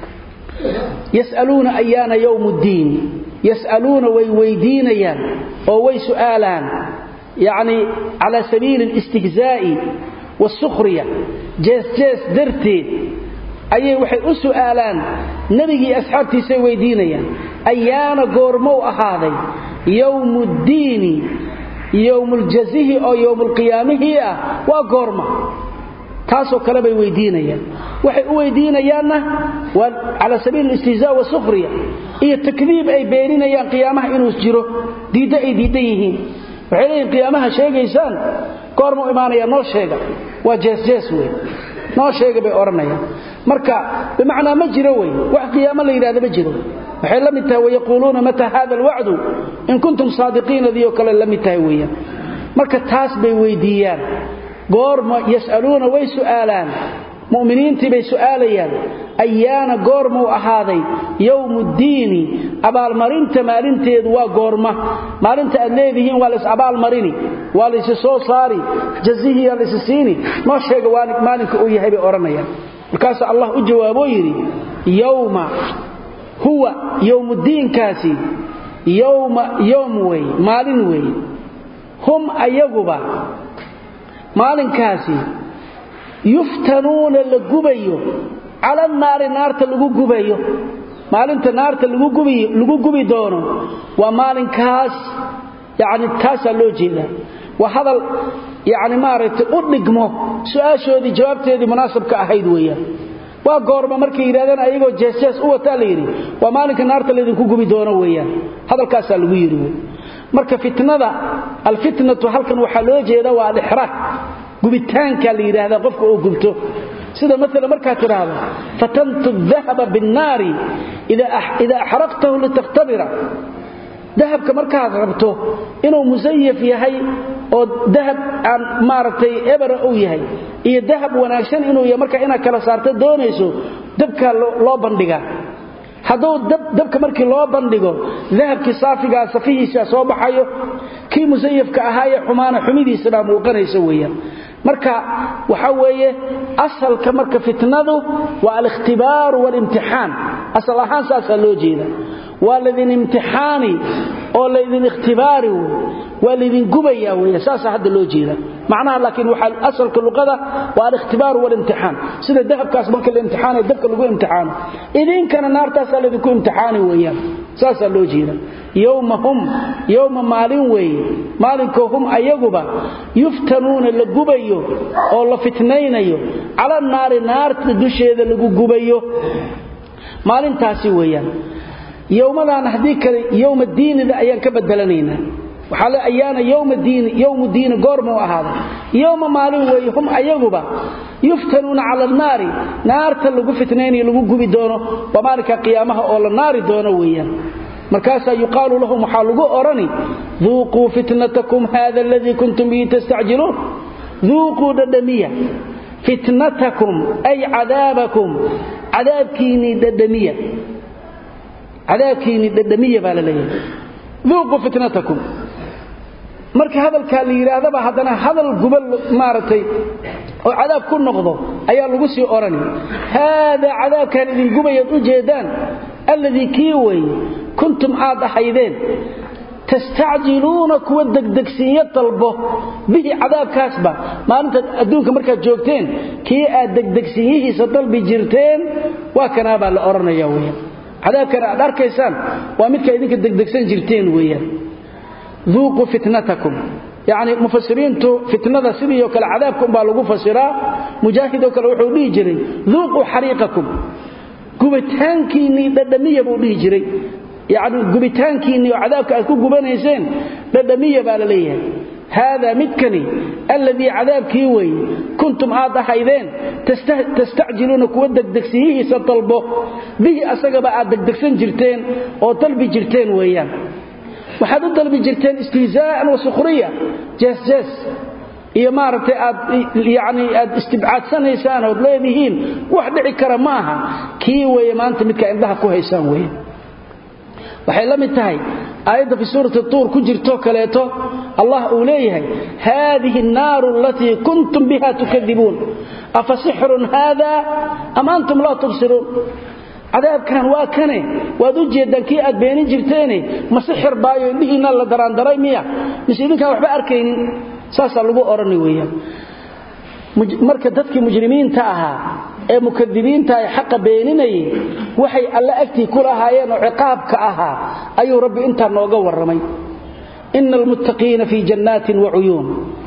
yas'aluna ayana yawmuddin yas'aluna waydiinayan oo way su'aalan yaani ala sabil al-istihzaa'i was-sukhriya jees darteed ayay waxay u su'aalaan nabigi asxaabtiisa weydiinayaan ayana goormo ahaaday yawmuddin yawmul jazihi oo yawmul qiyaamihi waa goorma taasoo kale bay weydiinayaan waxay u weydiinayaanna waa ala sabiil istihzaa wa sukhriya iyo takdiib ay beeninayaan qiyaamaha inuu jiro diida ay diidan yihiin waxay leeyihiin qiyaamaha sheegaysaan goorma imaanaya noo sheega waa jees wey noo sheega bay oranayaan marka bimacnaa ma jiro wey wax qiyaamo la yiraahdo ma jiro waxay la mid tahay yaquluuna mata hada alwa'du in kuntum saadiqiina diyo kale la mid tahay weeyaan marka taas bay weydiiyaan goorma yasaluuna way su'aalaan mu'miniintii bay su'aalayaan ayaana goorma u ahaaday yawmuddiin abaalmarinta maalinteedu waa goorma maalinta aad leedihiin waa la abaalmarini waa la soo saari jazihi la siini ma sheega maalinka uu yahay bay oranayaan markaas Allah u jawaabo yiri yawma huwa yawmuddiin kaasi yawm way maalin way hum ayaguba maalinkaasi yuftanuuna la gubayo ala naarta lagu gubayo maalinta naarta lagu gubi doono waa maalinkaas yaani taas loo jeeda wa hadal yaani maaragtay u dhigmo su'aashoodii jawaabteedii munaasabka ahayd weeyaan waa goorma markay yiraahdaan ayagoo jees u wata la yiri waa maalinka naarta leedinku gubi doono weeyaan hadalkaas lagu yiri marka fitnada alfitnatu halkan waxa loo jeeda waa al-ihraaq gubitaanka la yiraahdo qofka uu gubto sida mesela marka tiraahdo fatantu dhahaba bin-nari ida ahraqtahu litaqtabira dahabka marka rabto inuu musayyaf yahay oo dahab aan maartay ebra uu yahay iyo dahab wanaagsan inuu yahay marka ina kala saarto doonayso dabka loo bandhiga hadoo dabka markii loo bandhigo dahabki saafiga safihiisa soo baxayo kii musayyafka ahaa xumaana xumidiisa muuqanaysa weeyaan marka waxa weeye asalka marka fitnadu waa al-ikhtibaar wal imtihaan asal ahaan saasa loo jeeda waa ladin imtixaani oo ladin ikhtibaari waa ladin gubaya weeye saasa hadda loo jeeda macnaha laakiin waxa asalka luqada waa al-ikhtibaar wal imtihaan sida dahabkaas marka la imtixaano dabka lagu imtixaano idin kana naartaas la idinku imtixaani weeyaan saasa loo jeeda yawma maalin weeye maalinkohum ayaguba yuftanuuna la gubayo oo la fitnaynayo ala naarta dusheeda lagu gubayo maalintaasi weeyaan yawmadan hadii kale yawmadiinida ayaan ka bedelanayna waxa la ayaana yawmadiin goormo ahaada yawma maalin weeye hum ayaguba yuftanuuna ala naarta lagu fitnaynayo lagu gubi doono waa maalinka qiyaamaha oo la naari doono weeyaan markaas yuqaalu lahum waxa lagu orani dhuuqu fitnatakum hada alladhi kuntum bi tasta'jilun dhuuqu dadamiya fitnatakum ay adabakum adabkini dadamiya baa la leeyahay dhuuqu fitnatakum marka hadalka la yiraahdo hadana hadal gubal maaratay oo cadaab ku noqdo ayaa lagu sii orani hada cadaabkan idin gubayad u jeedaan alladhi kiwi kuntum aadahaydeen tastaajiluuna kuwa degdegsiyo talbo bihi cadaabkaasba maalinta adduunka marka joogteen kii aad degdegsiyihiisa dalbi jirteen waa kana baa la oranaya weeyaan cadaabkan aad arkaysaan waa midka idinka degdegsan jirteen weeyaan dhuuqu fitnatakum يعني مفسرين فتنة سيدي وكال عذابكم بالغو فسرا مجاهد وكال وحو دي جري ذوقوا حريقكم قبتانكيني ددمية بو دي جري يعني قبتانكيني وعذابك أكو قبانيسين ددمية بالليه هذا مدكني الذي عذابك يوي كنتم حيذين تستعجلون كودك دكسيه ستطلبه به أساقب عدك دكسين جرتين أو طلبي جرتين ويان waxaad u dalbi jirteen istihzaa'an wa sukhriya jaas iyo maartay aad istibcaadsanaysan oo leedihiin wax dhici kara maaha kii way maanta midka indhaha ku haysan way waxay la mid tahay aayada fi suurati at-tur ku jirto kaleeto Allah uu leeyahay hadhihi an-nar allati kuntum biha tukadibun afasihrun hadha am antum la tubsirun cadaabkan waa kane waad u jeedan kii aad beenin jirteen ma sixir baayo indhiina la daraan daray miya misidinka waxba arkaynin saasa lagu oranay weeyaan marka dadkii mujrimiinta ahaa ee mukadibiinta ay xaq beeninay waxay alla agtii ku lahaayeen oo ciqaabka ahaa ayuu rabbi inta nooga waramay innal muttaqiina fi jannatin wa uyun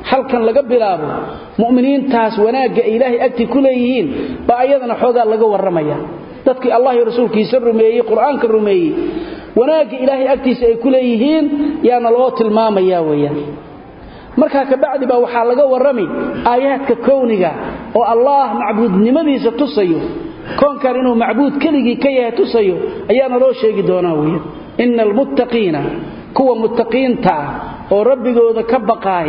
halkan laga bilaabo mu'miniintaas wanaaga ilaahay agti ku leeyihiin ba ayadana xoogaa laga waramaya dadkii Allah iyo rasuulkiisa rumeeyay quraanka rumeeyay wanaaga ilaahay agtiisa ay ku leeyihiin yaana loo tilmaamaya weeyaan marka ka bacdi ba waxa laga warami aayaadka kooniga oo Allah macbuudnimadiisa tusayo koonkan inuu macbuud kaligi ka yahay tusayo ayaana loo sheegi doonaa weeyaan innal muttaqiina kuwa muttaqiinta oo rabbigooda ka baqaay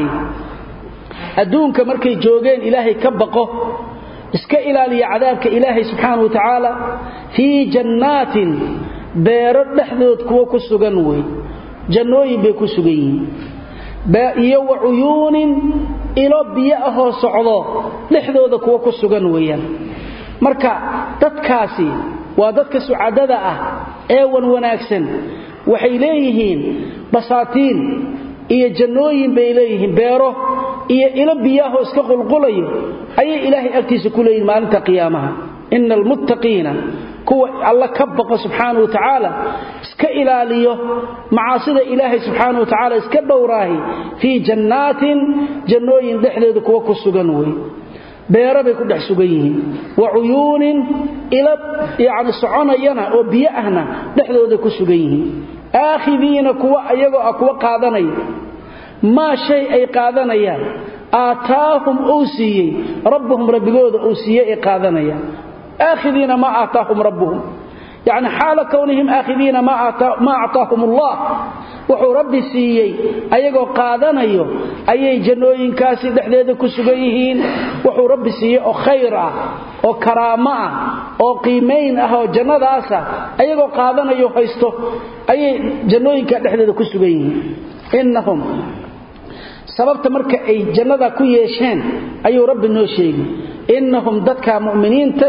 adduunka markay joogeen ilaahay ka baqo iska ilaaliya cadaabka ilaahay subhanahu wa ta'ala fi jannatin beero dhexdood kuwa ku sugan way jannooyin bay ku sugan yihiin iyo uyuunin ilo biyo ah oo socdo dhexdooda kuwa ku sugan weeyaan marka dadkaasi waa dadka sucadada ah ee wanaagsan waxay leeyihiin basaatiin iyo jannooyin bay leeyihiin beero iyo ilo biyo ah oo iska qulqulayo ayay ilaahay agtiisa ku leeyihiin maalinta qiyaamaha innal muttaqiina kuwa alla ka baqa subhanahu wa ta'ala iska ilaaliyo macaasida ilaahay subhanahu wa ta'ala iska dhowraahi fi jannatin jannooyin dhexdeeda kuwa ku sugan way beero bay ku dhex sugan yihiin wa uyuunin ila yaani soconayana oo biyo ahna dhexdooda ku sugan yihiin aakhidiina kuwa ayagoo kuwa qaadanay ma shay ay qaadanayaan aataahum usiyyi rabbuhum rabbigooda usiyyi ay qaadanayaan آخذين ما آتاهم ربهم يعني حال كونهم آخذين ما أعطاهم الله وحو ربي سيئي أيقو قادنايو أي جنوين كاسي دحديد كسبيهين وحو ربي سيئي أو خيرا أو كرامة أو قيمين أو جنة داسا أيقو قادنايو حيستو أي جنوين كاسي دحديد كسبيهين إنهم sababta marka ay jannada ku yeesheen ayuu rabbi noo sheegay innahum dadka mu'miniinta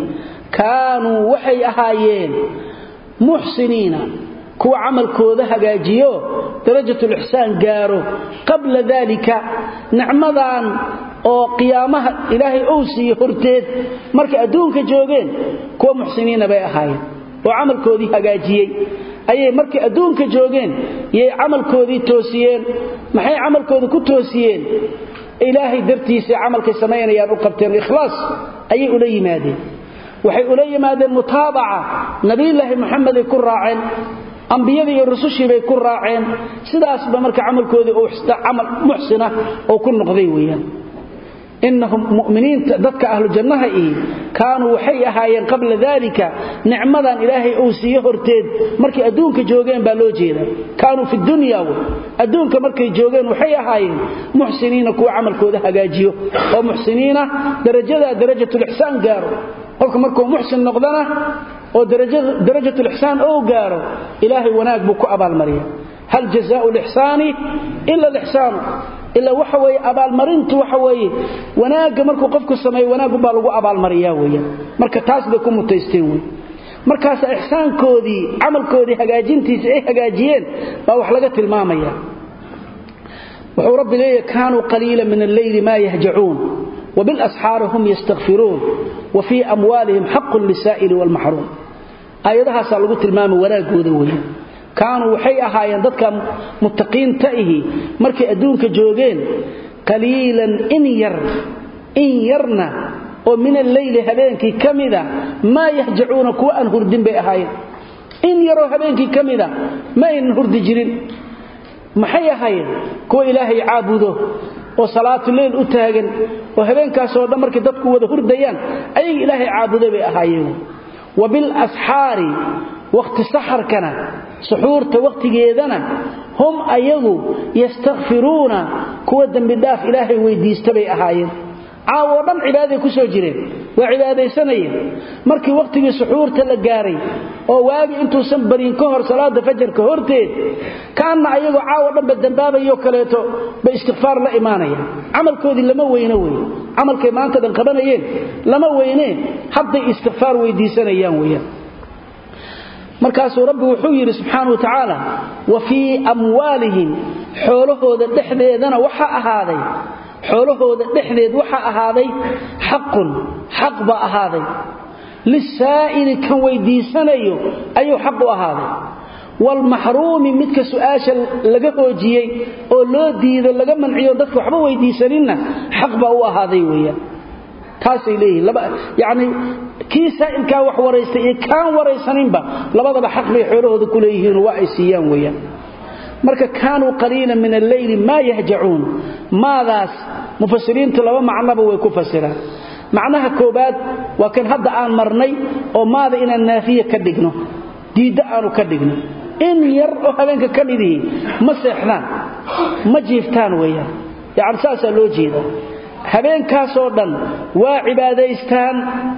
kaanu waxay ahaayeen muhsiniina kuwa amalkooda hagaajiyo darajatul ihsaan gaaro qabla dalika nicmadan oo qiyaamaha ilaahay uu siiyo horteed marka adduunka joogeen kuwa muhsiniina bay ahaayeen oo amalkoodii hagaajiyay ayay markii adduunka joogeen yey amalkoodii toosiyeen maxay amalkooda ku toosiyeen ilaahay dartiisa amalka sameeyaan u qabteen ikhlaas ayay u leeyimaadeen waxay u leeyimaadeen mutaabaca nabiyilaahi maxamed ku raaceen anbiyada iyo rasuushii bay ku raaceen sidaas ba marka amalkoodii uu amal muhsina oo ku noqday weeyaan إنهم مؤمنين ذاتك أهل الجنة كانوا وحي أهايين قبل ذلك نعمدا إلهي أوسيه هرتين مركي أدونك جوغين بالوجين كانوا في الدنيا أدونك مركي جوغين وحي أهايين محسنين كو عمل كو ذا هجاجيو ومحسنين درجة الإحسان قاروا قلت مركو محسن نقضنا ودرجة الإحسان أو قاروا إلهي وناك بكو أبا المريم هل جزاء الإحسان إلا الإحسان إلا وحوي أبا المرنت وحوي وناق مركو قفكو السماي وناق بالغو أبا المرياوية مركا تاس بكم متيستيوي مركاس إحسان كودي عمل كودي هجاجينتيس إيه هجاجيين بوحلقة المامية وحو رب ليه كانوا قليلا من الليل ما يهجعون وبالأسحار هم يستغفرون وفي أموالهم حق للسائل والمحروم آياتها سألقوا المامي وناق ودوية كانوا وحي أهايان ذاتك متقين تأيه مركي أدونك جوغين قليلا إن يرنا ومن الليل هبينك كمذا ما يهجعون كوأن هردين بأهايان إن يروا هبينك كمذا ما ينهرد جرين محي أهايان كو إلهي عابده وصلاة الليل أتاقن وهبينك أسود مركي ذاتك وذهرديان أي إلهي عابده بأهايان وبالأسحار وقت السحر كان سحورته وقت جيدنا هم أيضوا يستغفرون كوة دنبداف إلهي ويديستبئ أهايين عاوضا عبادة كسو جرين وعبادة سنين مركي وقت سحورته لقاري وواقي انتو سنبرين كهر صلاة فجر كهرتين كان أيضوا عاوضا بالدنبابة يوكاليتو باستغفار لا إيمانيا عمل كودي لما وينوي عمل كيمان تدنقبانيين لما وينين حتى استغفار ويديسانيان ويان markaasuu rabbi wuxuu yiri subhanahu wa ta'ala wa fi amwalihim xoolahooda dhexdeedana waxa ahaaday xaq ba ahaaday lisaa'il kan weydiisanayo ayuu xaq u ahaaday والمحروم مدك سؤاش لغا خوجيي او لو ديido laga manciyo dadka waxba weydiisanina xaq ba u ahaaday weeyaan taas ilaahi laba yaani kiisa ilka wax wareystay ee kaan wareysaninba labadaba xaq bay xoolahooda ku leeyihiin waa ay siiyaan weeyaan marka kaanu qaliilan min al-layl ma yahja'un maadaas mufassiriintu laba macnaba way ku fasiraan macnaha koobaad waa kan hadda aan marnay oo maada inaan naafiya ka dhigno diida aanu ka dhigno in yar oo habeenka kamidii ma seexdaan ma jiiftaan weeyaan yaani saasa loo jeedo habeenkaas oo dhan waa cibaadaystaan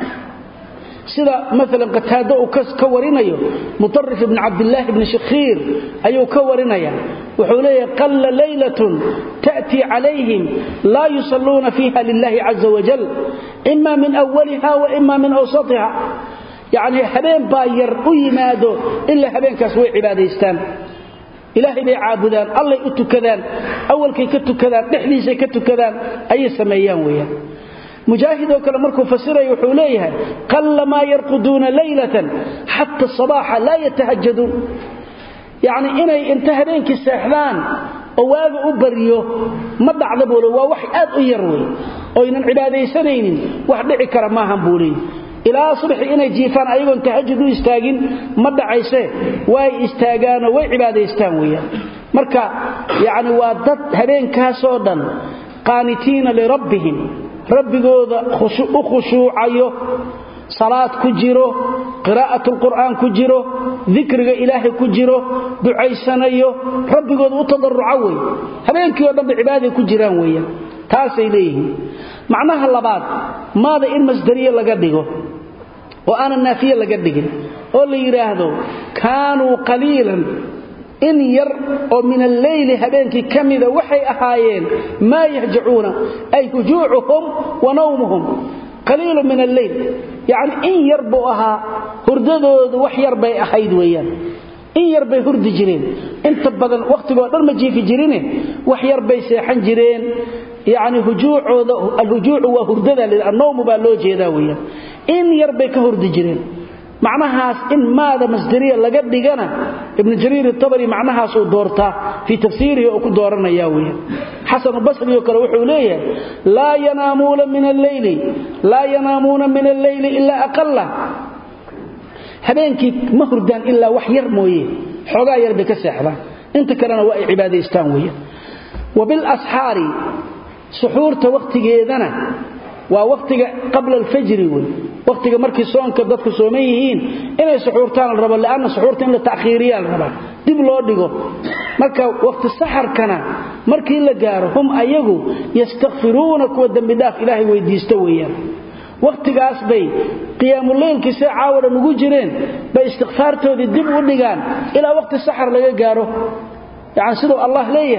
sida mesela qataado uu ka warinayo mutarrif ibn abdullah ibn shakhir ayuu ka warinaya wuxuu leeyahay qalla laylatun taati alayhim la yusalluna fiha lillahi azza wa jalla imma min awwaliha wa imma min awsatiha يعني habeen baa yar u yimaado illa habeenkaas way cibaadaystaan ilaahi bay caabudaan allah u tukadaan awalkay ka tukadaan dhixdiisa ka tukadaan ay sameeyaan weeyaan mujaahid oo kale markuu fasiray wuxuu leeyahay qalla ma yarquduna laylatan hatta sabaha la yatahajjadun yani inay inta habeenkii seexdaan oo waaga u bariyo ma dhacdo boolo waa wax aad u yar weey oo inaan cibaadaysanaynin wax dhici kara ma ahan boolay ila subaxi inay jiifaan ayagoon tahajjud u istaagin ma dhacayse way istaagaan oo way cibaadaystaan weeyaan marka yaani waa dad habeenkaas oo dhan qaanitina li rabbihim rabbigooda khushuucayo salaad ku jiro qiraa'atul qur'aan ku jiro dhikriga ilaahi ku jiro ducaysanayo rabbigooda u tadarrucayo habeenkii oo dhan cibaadada ku jiraan weeyaan taasay leeyihiin macnaha labaad maada in masdariya laga dhigo oo aan naafiya laga dhigin oo la yiraahdo kaanu qaliilan in yar oo min al-layl habeenkii kamida waxay ahaayeen ma yahjauna ay hujuuhum wa nawmuhum qaliil min al-layl yani in yar buu ahaa hurdadoodu wax yar bay ahayd weeyaan in yar bay hurdi jireen inta badan waqtigood dhan ma jiifi jireen wax yar bay seexan jireen يعني الهجوع وهردده للنوم با لو jeeda weeyaan in yar bay ka hurdi jireen macnahaas in maada masdariya laga dhigana ibn jarir at-tabari macnahaas uu doorta fi tafsiirihi oo ku dooranaya weeyaan hasan al-basri oo kale wuxuu leeyahay la yanamuna min al-layli illa aqalla habeenkii ma hurdaan illa wax yar mooyee xogaa yar bay ka seexdaan inta kalena waa ay cibaadaystaan weeyaan wabil ashari suxuurta waqtigeedana waa waqtiga qabla al-fajr waqtiga markii soonka dadku sooman yihiin inay suxuurtaan rabo laana suxuurta in la taakhiiriyo rabo dib loo dhigo marka waqti saxarkana markii la gaaro hum ayagu yastaghfiruuna kuwa dambi dhaaf ilaahay weydiisto weeyaan waqtigaas bay qiyaamul leylki saacada ugu jireen bay istighfaartoodii dib u dhigaan ilaa waqti saxar laga gaaro يعني سيدو الله ليه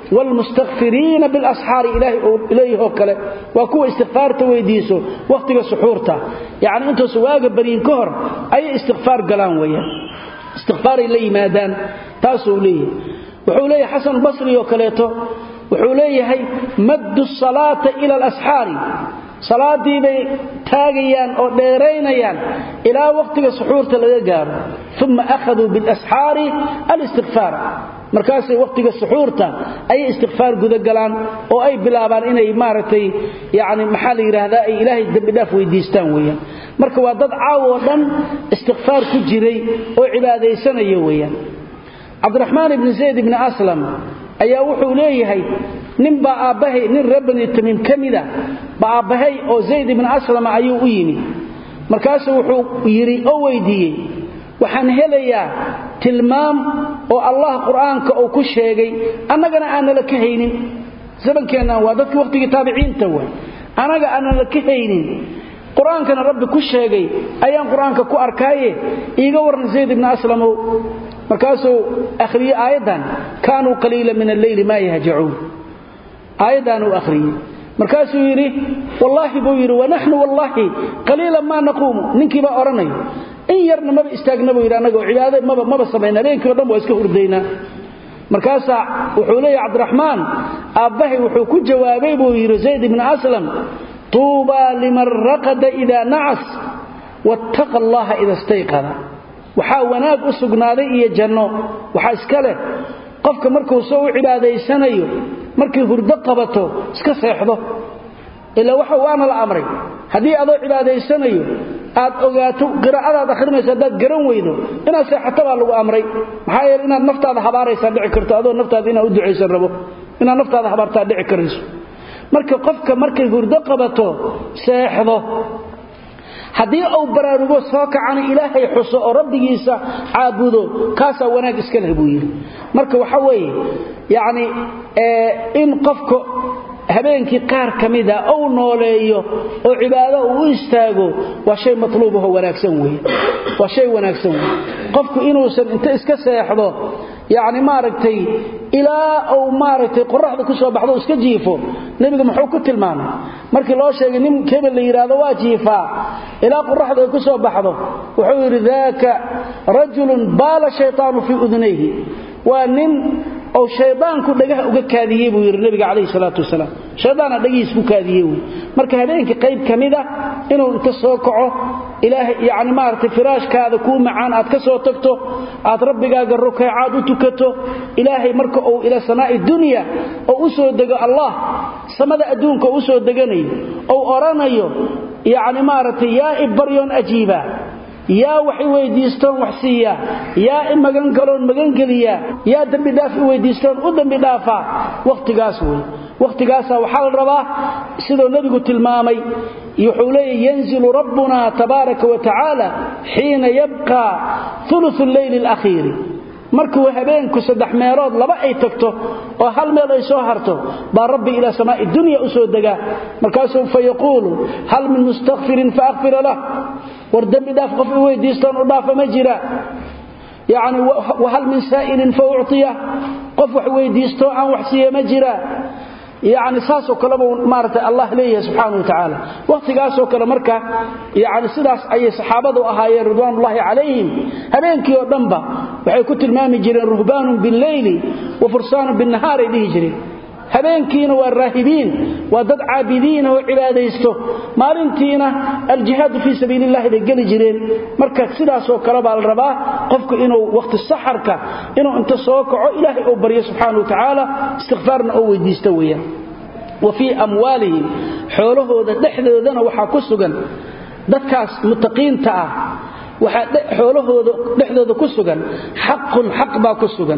والمستغفرين بالأسحار إليه وكله وكو استغفارته ويديسه وقت سحورته يعني أنتو سواق برين كهر أي استغفار قلان ويا استغفار إليه مادان تاسو ليه وحوليه حسن البصري وكليته وحوليه مد الصلاة إلى الأسحار صلاة دي بي تاقيان أو ديرينيان إلى وقت سحورته لغا ثم أخذوا بالأسحار الاستغفار markaasay waqtiga suxuurta ay istighfaar guda galaan oo ay bilaabaan inay maaratay yaani maxaa la yiraahdaa ay ilaahay dambi dhaaf weydiistaan weeyaan marka waa dad caawo dhan istighfaar ku jiray oo cibaadeysanaya weeyaan Abdurrahman ibn Zayd ibn Aslam ayaa wuxuu leeyahay nin baa aabahay nin rabbi tamim kamida baa aabahay oo Zayd ibn Aslam ayuu u yimi markaas wuxuu yiri oo weydiiyay waxaan helayaa tilmaam oo Allah quraanka uu ku sheegay annagana aan la ka haynin zamankeena waa dadkii waqtiga taabiciinta way anaga aan la ka haynin quraankana rabbi ku sheegay ayaan quraanka ku arkaaye iiga waran Zayd ibn Aslam markaasuu akhriye aayadan kaanu qaliilan min al-layli ma yahja'un aayadan uu akhriye markaasuu yiri wallahi buu yiri wa nahnu wallahi qaliilan ma naquum ninkiiba oranay in yarna ma istaagna buu yiri anaga cibaado ma sameeyna habeenkii dhan waa iska hurdayna markaas wuxuu leeyahay Abdurrahman aabahay wuxuu ku jawaabay buu yiri Zayd ibn Aslam tuuba liman raqada ila na'as wattaqa Allah ila istayqada waxa wanaag u sugnaaday iyo janno waxa iska leh qofka markuu soo cibaadaysanayo markii hurdo qabato iska seexdo ila waxa waana la amray hadii adoo cibaadaysanayo aad ogaato qiraa'adaad akhrinayso dad garan weydo inaad seexato baa lagu amray maxaa yeelay inaad naftaada habaaraysa dhici karto adoo naftaada inaad u duceysan rabo inaad naftaada habaartaa dhici karayso marka qofka markay hurdo qabato seexdo hadii uu baraarugo soo kacana ilaahay xuso oo rabbigiisa caabudo kaasa wanaag iska leh buu yiri marka waxa weeye yaani in qofka habeenkii qaar kamida oo nooleeyo oo cibaado uu istaago waa shay matluub oo wanaagsan weeye waa shay wanaagsan qofku inuu san inta iska seexdo yaani maaragtay ilaa oo maaragtay qorraxda ku soo baxdo iska jiifo nabiga muxuu ku tilmaamay markii loo sheegay nin kebel la yiraahdo waa jiifa ilaa qorraxda ku soo baxdo wuxuu yiri daaka rajulun bala shaytaanu fi udunayhi waa nin oo shaydaanku dhagaha uga kaadiyay buu yiri nabiga kaleey salaatu wasalaam shaydaana dhagiis ku kaadiyay marka habeenkii qayb kamida inuu inta soo kaco ilaahay yaani maartay firaashkaada ku macaan aad ka soo tagto aad rabbigaaga rukuucaad u tukato ilaahay marka uu ila samaa'i dunya oo u soo dago Allah samada adduunka u soo daganayo oo oranayo yaani maartay yaa ibaryon ajiiba يا وحي ويديستون وحسيا يا إمغان قالون مغان قليا يا دنبي دافع ويديستون ودنبي دافع وقت قاسا وحال رباه سيدو النبي قلت المامي يحولي ينزل ربنا تبارك وتعالى حين يبقى ثلث الليل الأخير markuu habeenku saddex meelood laba ay tagto oo hal meel ay soo harto ba rabbi ila samaa'i dunya u soo daga markaasuu fayaqulu hal min mustaghfirin faaghfir lah wardam daaf qof weydiistaan u dhaafa ma jira yaani wa hal min sa'ilin fa'u'tiya qof wax weydiisto aan wax siiye ma jira يعني ساسو كلام مارته الله ليه سبحانه وتعالى وقتigaasoo kale marka yaani sidaas ay saxaabadu ahaayeen ridwaanullaahi calayhim habeenkii oo dhanba waxay ku tilmaami jireen ruhbaanun bil layli wa fursaanun bin nahaari dhijri habeenkiina waa raahibiin waa dad caabidiin oo cibaadeysto maalintiina al-jihad fi sabilillah bay gali jireen marka sidaas oo kale baa la rabaa qofku inuu waqti saxarka inuu inta soo kaco ilaahay oo bariyo subhanahu wa ta'ala istighfaarna oo weydiisto weeyaan وفي أموالهم حولهooda dhexdoodana waxa ku sugan dadkaas mutaqiinta ah waxa xoolahooda dhexdooda ku sugan xaq baa ku sugan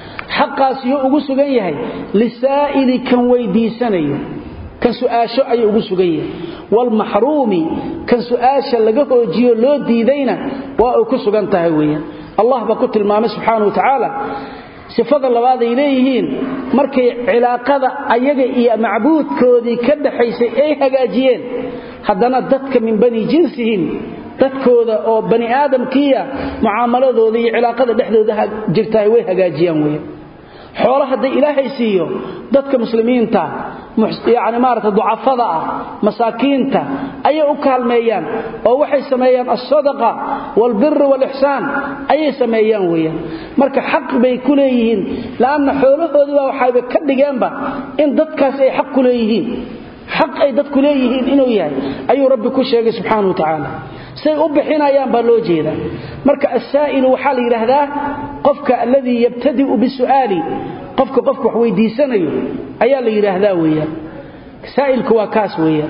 حقاس يو ugu sugan yahay lisaa'ili kan weydiisanayo kan su'aasho ay ugu sugan yahay wal mahrumi kan su'aasha laga hoojiyo loo diidayna waa uu ku sugan tahay weeyaan Allah ba ku tilmaamay subhanahu wa ta'ala sifada labaad ay leeyihiin markay cilaaqada ayaga iyo macbuudkoodii ka dhaxaysay ay hagaajiyeen haddana dadka min bani jinsihim dadkooda oo bani aadamkiya muaamaladooda iyo cilaaqada dhexdooda jirtay way hagaajiyaan weeyaan xoolaha haday ilaahay siiyo dadka muslimiinta yaani maarta ducafada ah masaakiinta ay u kaalmeeyaan oo waxay sameeyaan as-sadaqa wal birr wal ihsan ay sameeyaan weeyaan marka xaq bay ku leeyihiin laana xoolahoodii waxay ka dhigeenba in dadkaas ay xaq ku leeyihiin حق ay dadku leeyihiin inuu yahay ayuu rabbi ku sheegay subhanahu wa ta'ala say u bixinayaan ba loo jeeda marka as-sa'il waxa la yiraahdaa qofka alladhi yabtadi bisu'ali qofka wax weydiisanayo ayaa la yiraahdaa weeyaan sa'ilku waa kaas weeyaan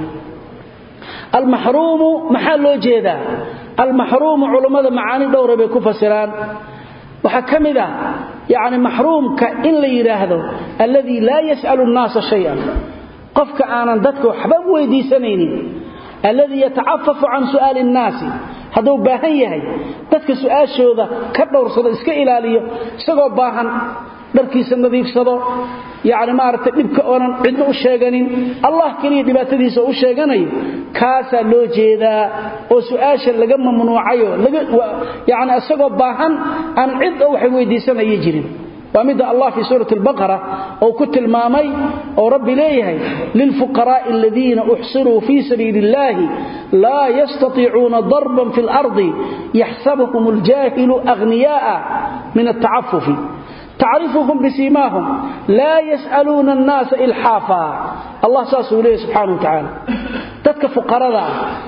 al-mahrum maxaa loo jeeda al-mahrum culimada macaani dhowr bay ku fasiraan waxa kamida yaani mahrumka in la yiraahdo alladhi la yas'alu an-nas shay'an قفك آنان دادك وحباب ويديسانيني الذي يتعفف عن سؤال الناس هذا باهيه دادك سؤال شوذا كدور صدا اسك إلاليه سقو باهن دركيس النظيف صدا يعني ما رتبك أولا عندنا الشيغانين الله كليه دباتديس الشيغاني كاسا لو جيدا وسؤال لقم منوعيه يعني سقو باهن أن عد أوحي ويديسان يجرين ومد الله في سورة البقرة أو كت المامي أو رب إليه للفقراء الذين أحصروا في سبيل الله لا يستطيعون ضربا في الأرض يحسبهم الجاهل أغنياء من التعفف تعرفهم بسيماهم لا يسألون الناس إلحافا الله ساسو إليه سبحانه وتعالى تتك فقراء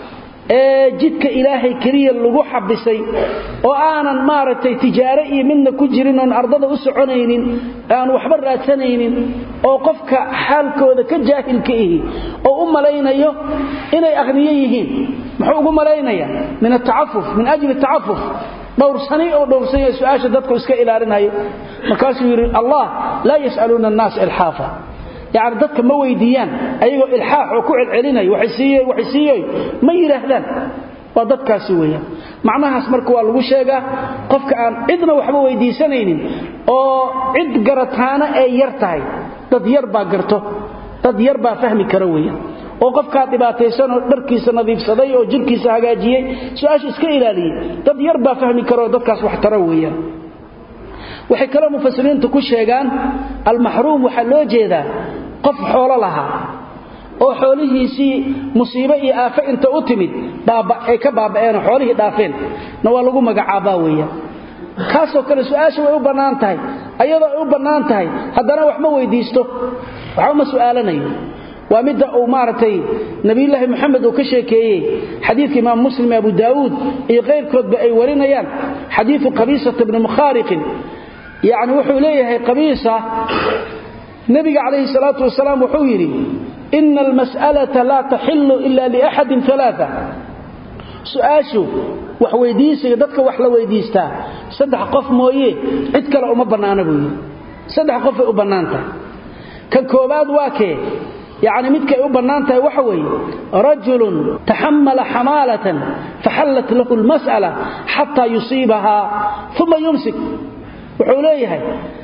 jidka ilaahay kaliya lagu xabisay oo aanan maaragtay tijaaro iyo midna ku jirin oo ardada u soconaynin aan waxba raadsanaynin oo qofka xaalkooda ka jaahilka ihi oo u malaynayo inay aqniyo yihiin muxuu ugu malaynaya min at-ta'affuf min ajli at-ta'affuf dowrsani oo dowrsani su'aasha dadku iska ilaalinayo markaasuu yiri Allah la yas'aluna an-nas ilhafa يعني dadka ma weydiiyaan ayagoo ilxaax oo ku celcelinay waxay siiyay ma yiraahdaan waa dadkaasi weeyaan macnahaas marka waa lagu sheegaa qofka aan cidna waxba weydiisanaynin oo cid garataana ay yar tahay dad yar baa garto dad yar baa fahmi kara weeyaan oo qofka dhibaataysan oo dharkiisa nadiifsaday oo jirkiisa hagaajiyay su'aasha iska ilaaliyay dad yar baa fahmi kara oo dadkaas wax tara weeyaan waxay kala mufassiriintu ku sheegaan al-mahrum waxa loo jeedaa qof xoolo lahaa oo xoolihiisii musiibo iyo aafo inta u timid ay ka baaba'een xoolihii dhaafeen na waa lagu magacaabaa weeyaan kaasoo kale su'aasha way u bannaan tahay ayadoo ay u bannaan tahay haddana wax ma weydiisto waxa ma su'aalanayo waa midda uu maartay nabiyullaahi maxamed uu ka sheekeeyay xadiiska imaam muslim abu daawud iyo qeyrkoodba ay warinayaan xadiisu qabisa ibn mukhariq يعني وحو ليه قبيصة نبي عليه الصلاة والسلام وحو يري إن المسألة لا تحل إلا لأحد ثلاثة سؤاشو وحويديسي ددك وحلويديستا صدح قف مويه عدك لأم بنانا بوي صدح قف أبنانتا كالكوباد واكي يعني مدك أبنانتا وحوي رجل تحمل حمالة فحلت له المسألة حتى يصيبها ثم يمسك wuxuu leeyahay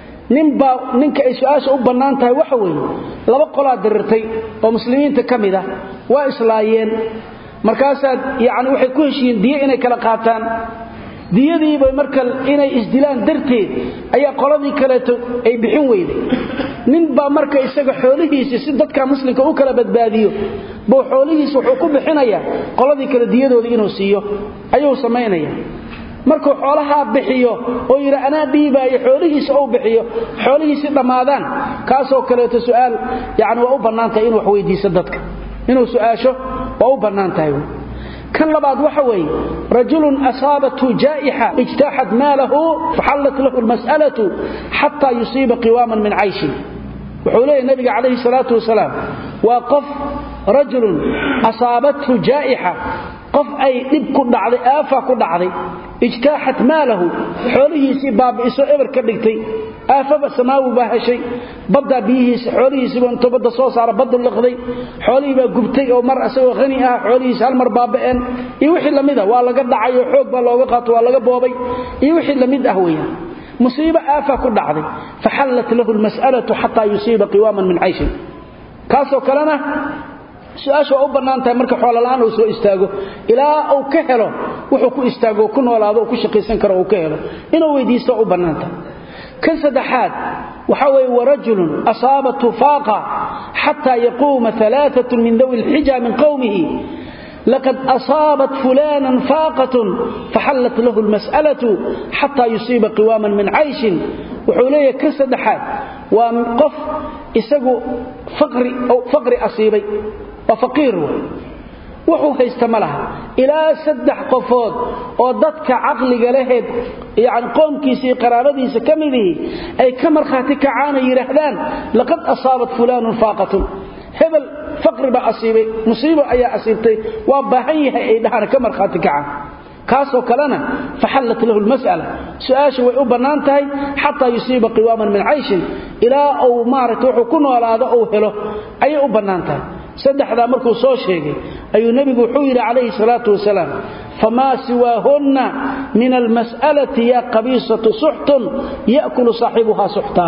ninka ay su'aasha u bannaan tahay waxa weeye laba qolaa dirirtay oo muslimiinta kamid ah waa islaayeen markaas yaani waxay ku heshiiyeen diyo inay kala qaataan diyadii bay markal inay isdilaan darteed ayaa qoladii kale ay bixin weyday nin baa marka isaga xoolihiisa si dadka muslimka u kala badbaadiyo buu xoolihiisa wuxuu ku bixinaya qoladii kale diyadooda inuu siiyo ayuu sameeynaya markuu xoolaha bixiyo oo yira ana dhiibay xoolihiisa oo bixiyo xoolihiisa dhamaadaan kaasoo kale su'aal yaani waa u banaantay inuu wax weydiiso dadka inuu su'aasho waa u banaantay kan labaad waxa weey rajulun asabatu jaa'iha ijtahad maalahu fahallat lahu almas'alatu hatta yusiba qiwaman min 'ayshi wuxuu leeyahay nabiga kaleey salaatu wasalaam waa qof rajulun asabatu jaa'iha qof ay dib ku dhacday aafa ku dhacday ijtaahat maalahu xoolihiisi baabiiso eber ka dhigtay aafaba samaawu baa heshay badda biyihiisa xoolihiisi inta badda soo saara badda liqday xoolihii baa gubtay oo mar asagoo qani ah xoolihiisa hal mar baabeen iyo wixii lamida waa laga dhacay oo xoog baa looga qaato waa laga boobay iyo wixii lamid ah weeyaan musiibo aafa ku dhacday fahallat lahu almas'alatu hatta yusiba qiwaman min 'ayshi kaasoo kalena su'aasha u banaantahay marka xoolo la'aan uu soo istaago ilaa uu ka helo wuxuu ku istaago ku noolaado ku shaqeysan karo uu ka helo inuu weydiisto u banaantahay kan saddexaad waxa weey warajulun asabatu faqa hatta yaquma thalathatu min dawi alhija min qawmihi لقد أصابت فلانا فاقة فحلت له المسألة حتى يصيب قواما من عيش وحوليه كسدحات وقف إساقو فقر أصيبي وفقير wuxuu haysta malaha ilaa saddex qofood oo dadka aqliga lahayd yaani qoomkiisa iyo qaraabadiisa kamidii ay ka marxaati kacaan yiraahdaan laqad asaabat fulanun faqatun hebel faqri ba asiibay musiibo ayaa asiibtay waa baahan yahay ay dhahan ka marxaati kacaan kaasoo kalena fahallat lahu almas'ala su'aashu way u banaantahay hatta yusiba qiwaman min 'ayshin ilaa oo maarto wuxuu ku noolaado oo helo ay u banaantahay saddexda markuu soo sheegay ayuu nabigu wuxuu yiri calayhi salaatu wasalaam fama siwahunna min almas'alati ya qabisatu suhtun ya'kulu sahibuha suhta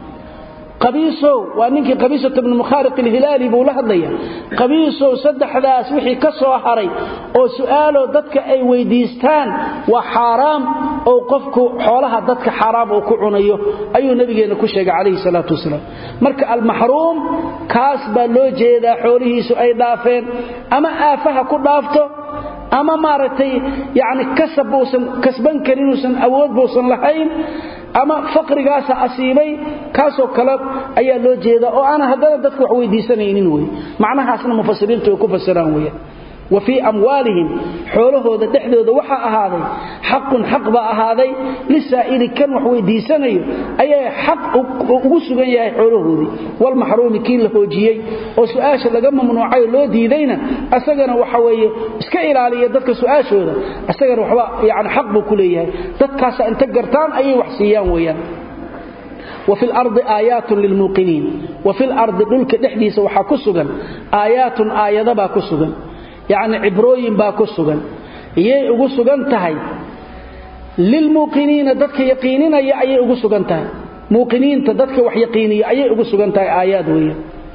qabiso waa ninkii qabisa ibn mukhariq al-hilali buu la hadlaya qabiso saddexdaas wixii ka soo haray oo su'aalo dadka ay weydiistaan waa xaraam oo qofku xoolaha dadka xaraam oo ku cunayo ayuu nabigeena ku sheegay calayhi salaatu wasalaam marka al-mahrum kaas baa loo jeedaa xoolihiisu ay dhaafeen ama aafaha ku dhaafto ama maartay yaani kasban karinusan awood boosan lahayn ama faqrigaas asiibay kaasoo kale ayaa loo jeedaa oo aan hadana dadku wax weydiisanaynin way macnahaasna mufassiriintu ay ku fasiraan way وفي أموالهم حوله ذا دحدو ذا وحا أهاذي حق حق بأهاذي للسائل كان وحوي ديساني أي حق أغسقا يا حوله ذي والمحروم كين له جيي وسؤاش لقم منوعي لو ديدينا أساقنا وحوي اسكايل علي يددك سؤاش هذا أساقنا وحوي يعني حق بكليه ددكاس أن تقرتان أي وحسيان ويان وفي الأرض آيات للموقنين وفي الأرض دلك دحديس وحا كسغا آيات آيات با كسغا يعني عبروين با كسغا يي ugu sugan tahay للموقنين dadka yaqiinina ayay ugu sugan tahay muuqiniinta dadka wax yaqiiniya ayay ugu sugan tahay aayad weeye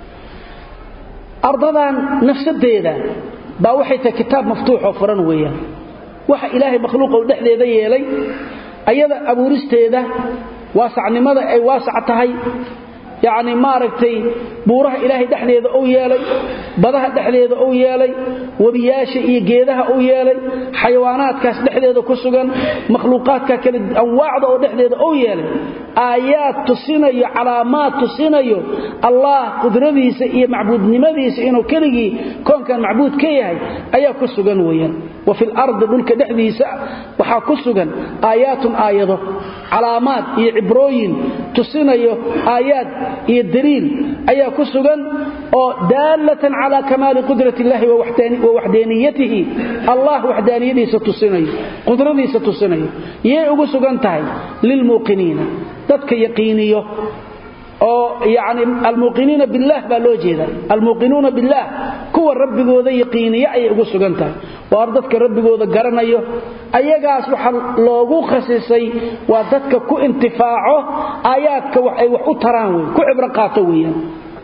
ardadan nafsadeeda ba waxay tahay kitaab maftuux oo furan weeye waxa ilaahay makhluuq oo dhaxdeeda yeelay ayada abuuristeeda waasacnimada ay waasac tahay يعني ما ركتي بورها إلهي دحليذا أو يالي بضها دحليذا أو يالي وبياشي إيه جيدها أو يالي حيوانات كاس دحليذا كسوغان مخلوقات كاكل أنواعد أو دحليذا أو يالي آيات تصيني علامات تصيني الله قدرتيس إيه معبود نمديس إنه كلغي كون كان معبود كيهي أيا كسوغان ويان وفي الأرض دولك دحديسا وحا كسوغان آيات آياته علامات إيه عبروين تصيني آيات إيه الدليل أي كسغن أو دالة على كمال قدرة الله ووحدانيته الله وحدانيته ستصنعي قدرته ستصنعي يأغو سغن تاي للموقنين تدك يقينيه أو يعني الموقنين بالله بالوجهة الموقنون بالله كو الرب ذو يقينيه أيغو سغن تاي وأردتك الرب ذو قرنيه أيغاس وحا لوغو خسيسي وأردتك كو انتفاعه آياتك وحي وحو تراوي كو عبرقاتويا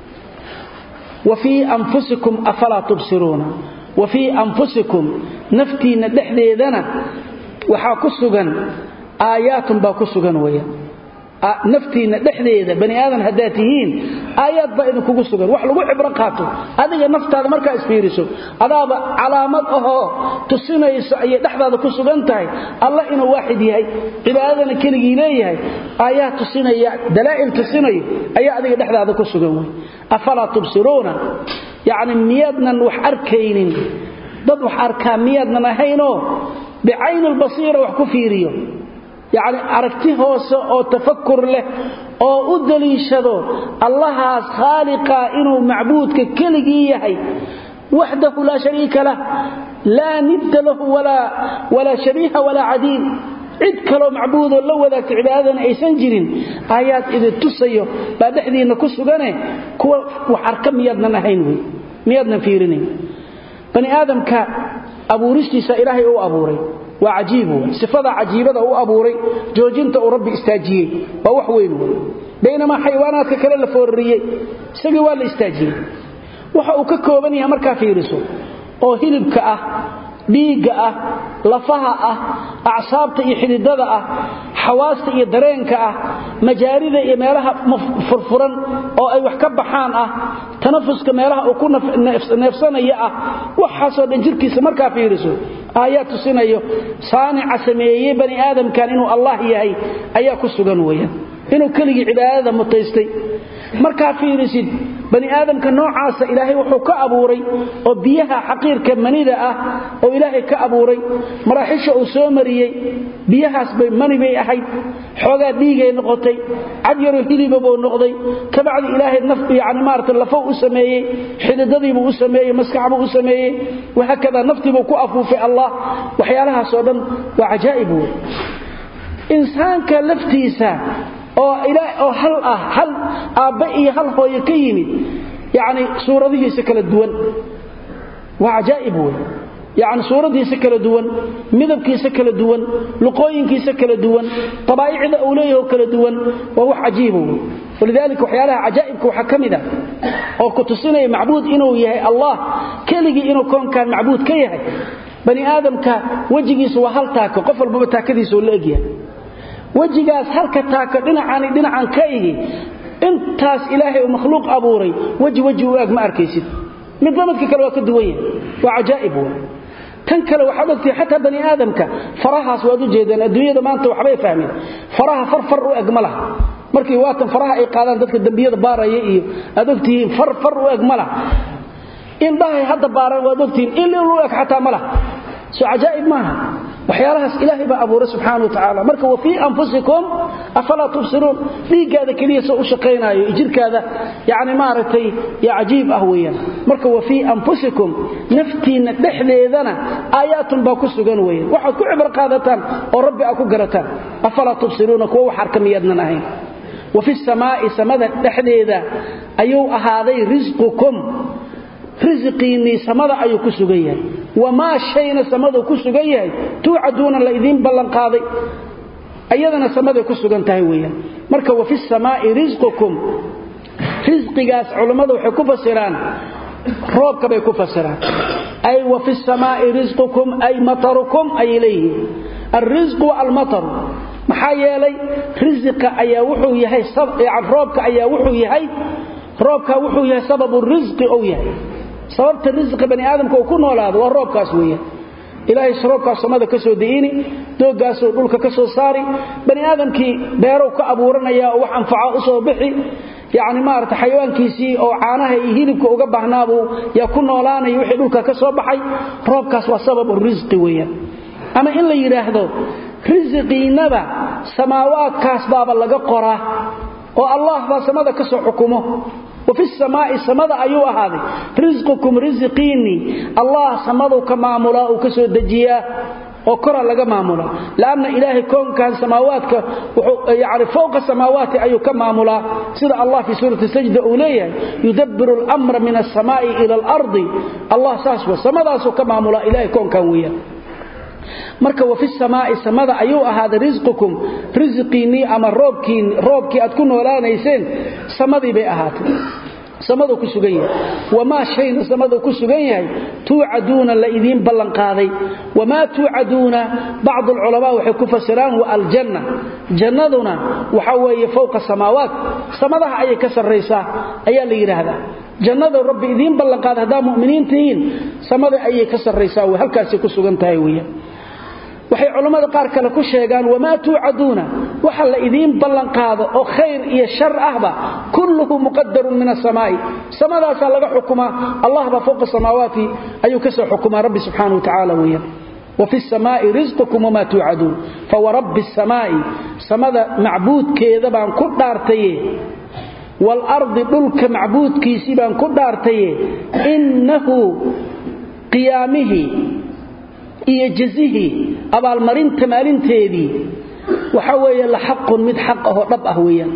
وفي أنفسكم أفلا تبصرون وفي أنفسكم نفتي ندحديدنا وحا كسغن آيات با كسغن ويا نفتينا دحديده بني ادم هداتيين ايات با idin kugu sugan wax lagu cibro qaato adiga naftaada marka isfiiriso adaaba calaamad ah tusinayso ay dhaxdaada ku sugan tahay Allah inuu waahid yahay cibaadana kaliya leeyahay aayat tusinaya dalaa'il tusinaya ay adiga dhaxdaada ku sugan way afala tubsiruna yaani miyadna wax arkaynin dad wax arkaa miyadna ahayno بعين البصيره wax ku fiiriyo يعني أركتي هوس أو تفكر له أو أدليشده الله خالق إنه معبود ككلجيه وحده لا شريك له لا ند له ولا شبيه ولا عديد عد كلو معبود لو ذاك عبادنا أي سنجرين آيات إذا تصيه بعد حدي نكسجنه كو وحركم ميادنا نهينه ميادنا فيرني بني آدم كأبو رشتي سائره أو أبوري وعجيبه صفة عجيبة أو أبوري جوجنت أو ربي استاجيه ووحوينه بينما حيوانات كلا لفورية سقوا الاستاجيه وحاوك كوبانيها مركا فيرسو أو هلبك dhiiga lafaha acsaabta iyo xididada xawaasta iyo dareenka majaarida iyo meelaha furfuran oo ay wax ka baxaan tanafuska meelaha uu ku neefsanaya waxa soo dhan jirkiisa marka fiiriso aayatu sinayo saani'a sameeyay bani aadamkan inuu Allah yahay ayaa ku sugan weeyaan inuu kaliya cibaadada mutaystay marka fiirisid bani aadamka noocaasa ilaahay wuxuu ka abuuray oo biyaha xaqiirka manida oo ilaahay ka abuuray maraaxisha uu soo mariyay biyahaas bay mani bay ahayd xogaa dhiigay noqotay cadyaro hilibabo noqday kabacdi ilaahay nafti yaani maarta lafo u sameeyay xididadiibu u sameeyay maskaxbu u sameeyay waxa kada naftiibu ku afuufay Allah waxyaalaha soo dhan waa ajaa'ib insaanka laftiisa oo ilaa oo hal aabai hal hooyo ka yimid yaani suuradihiisa kala duwan waa ajaa'ib yaani suuradihiisa kala duwan midabkiisa kala duwan luqooyinkiisa kala duwan tabaa'icda uu leeyahay kala duwan waa wax ajiib ولذلك وحيالها عجائبك وحكمدا oo ku tusinay macbuud inuu yahay Allah kaligi inuu koonkan macbuud ka yahay bani aadamka wajigiisu waa hal taako qof walba taakadiisu la eegyahay wajigaas halka taako dhinacan ka ihi intaas ilaahay oo makhluuq abuuray waji waag ma arkaysid midnamidka kale waa ka duwan yahay waa ajaa'ib tan kale waxa dadkii xataa bani aadamka farahaas waad u jeedaan adduunyada maanta waxbay fahmeen faraha farfar u egmalaha markii waatan faraha ay qaadaan dadka dambiyada baaraya iyo adagtii farfar u egmalaha indhahay hadda baaran waad ogtiin ilaa uu eg xataa mala soo ajaa'ib maaha waxyaalahaas ilaahay baa abuuray subxaanahu wa ta'ala marka wa fi anfusikum afala tubsirun dhiigaada kaliya soo u shaqeynaayo jirkaada yaani maaragtay ya ajiib ah weeyaan marka wa fi anfusikum naftiina dhexdeedana aayatun baa ku sugan weeyaan waxa ku cibr qaadataan oo rabbi ku garataan afala tubsiruna kuwa wax arkamiyadna ahayn wa fi samaa'i samada dhexdeeda ayuu ahaaday rizqukum rizqiini samada ayuu ku sugan yahay wama shayna samada ku sugan yahay tu'aduna la idin ballan qaaday ayadana samada ku sugan tahay weeyaan marka wa fi samaa'i rizqukum rizqigaas culimadu waxay ku fasiraan roobka bay ku fasiraan ay wa fi samaa'i rizqukum ay matarukum ay ilayhi الرزق والمطر maxaa yeelay rizqa ayaa wuxuu yahay roobka ayaa wuxuu yahay roobka wuxuu yahay sababu rizqi oo yahay sababta rizqa bani aadamka uu ku noolaado waa roobkaas weeyaan ilaahay roobkaas samada ka soo deeyini doogaas oo dhulka ka soo saari bani aadamkii beero ka abuuranaya oo wax anfaca u soo bixi yaani maarta xayawaankiisii oo caanaha iyo hilibka uga bahnaabo ya ku noolaanay wixii dhulka ka soo baxay roobkaas waa sababu rizqi weeyaan ama in la yiraahdo rizqiinaba samaawaadkaas baaba laga qoraa oo Allah baa samada ka soo xukumo wa fi samaa'i samada ayuu ahaaday rizqukum rizqiini Allah samadu ka maamula oo ka soo dajiya oo kora laga maamula laana ilaahi koonkan samaawaadka wuxuu yaari fawqa samaawaati ayuu ka maamula sida Allah fi suurati sajda uu leeyahay yudabbiru al-amra min as-samaa'i ila al-ardi Allah saaswa samadaas ka maamula ilaahi koonkan weeyaa marka wa fi samaa'i samada ayuu ahaada rizqukum rizqiini ama roobkii aad ku noolaanayseen samadii bay ahaatay samadu ku sugan yahay wama shayna samadu ku sugan yahay tu'aduna la idin ballan qaaday wama tu'aduna ba'd al-ulama waxay ku fasiraan wa al-janna jannaduna waxa weeye fawqa samaawaat samadaha ayay ka sarreysaa ayaa la yiraahdaa jannada rabbi idin ballan qaaday hadaa muuminiintiin samada ayay ka sarreysaa way halkaas ku sugan tahay weeyaan waxay culimada qaar kale ku sheegaan wama tu'aduna waxa la idin ballan qaado oo khayr iyo shar ahba kulluhu muqaddarun min as-samaa'i samadaas laga xukuma Allah ba fawqa samaawaati ayuu ka soo xukuma rabbi subhanahu wa ta'ala weeyaan wa fi as-samaa'i rizqukum wama tu'adun fa wa rabbi as-samaa'i samada ma'buudkeeda baan ku dhaartay wal ardi dhulka ma'buudkiisi baan ku dhaartay innahu qiyamihi iyo jazihi abaal marinta maalinteedii waxa weeye la xaqun mid xaq ah oo dhab ah weeyaan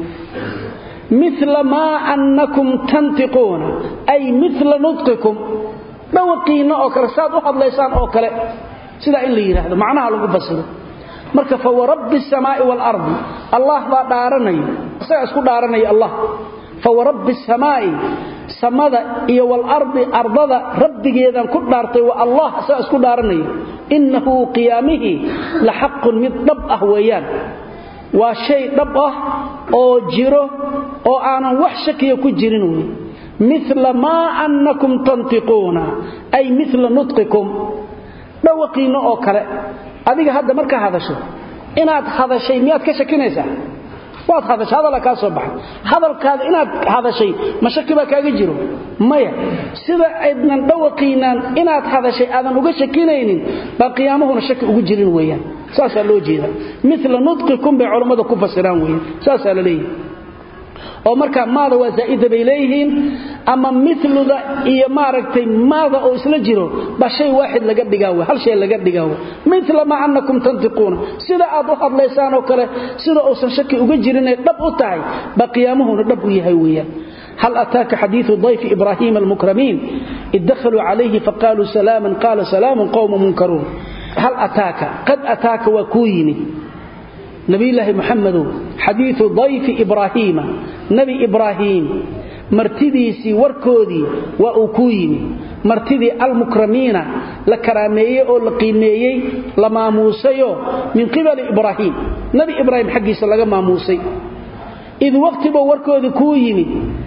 mithla ma annakum tantiquna ay mithla nutqikum dawqiina oo kale saad u hadlaysaan oo kale sida in la yiraahdo macnaha lagu fasiro marka fa rabbis samaa'i wal ardi Allah baa dhaaranayo isaga isku dhaaranayo Allah fa rabbis samaa'i samada iyo wal ardi ardada rabbigeedan ku dhaartay wa Allah asaa isku dhaaranayo innahu qiyamihi la haqqun mid dab ah weeyaan waa shay dab ah oo jiro oo aanan wax shakiyo ku jirin mithla ma annakum tantiquna ay mithla nutqikum dawqiina oo kale adiga hadda marka hadasho inaad hadashay miyaad ka shakinaysaa waad hadashay hadal ka soo baxay hadalkaada inaad hadashay mashaki ba kaaga jiro maya sida aydnan dhawaqiinaan inaad hadashay aadan uga shakinaynin ba qiyaamahuna shaki ugu jirin weeyaan saasa loo jeeda mithla nutqikum bi culimada ku fasiraan weeyaan saasa la leeyahay oo marka maada waa zaa'ida bay leeyihiin ama mithluda iyo maaragtay maada oo isla jiro ba shay waahid laga dhigaawo hal shay laga dhigaawo mithla ma annakum tantiquna sida aad u hadlaysaan oo kale sida oo san shaki uga jirin dhab u tahay ba qiyaamahuna dhab u yahay weeyaan هل أتاك حديث ضيف إبراهيم المكرمين ادخلوا عليه فقالوا سلاما قال سلام قوم منكرون هل أتاك قد أتاك وكويني نبي الله محمد حديث ضيف إبراهيم نبي إبراهيم مرتديسي وركودي وأكويني مرتدي المكرمين لكراميه أو لقيميه لماموسيه من قبل إبراهيم نبي إبراهيم حقي سلقا ماموسي إذ وقت بوركودي كويني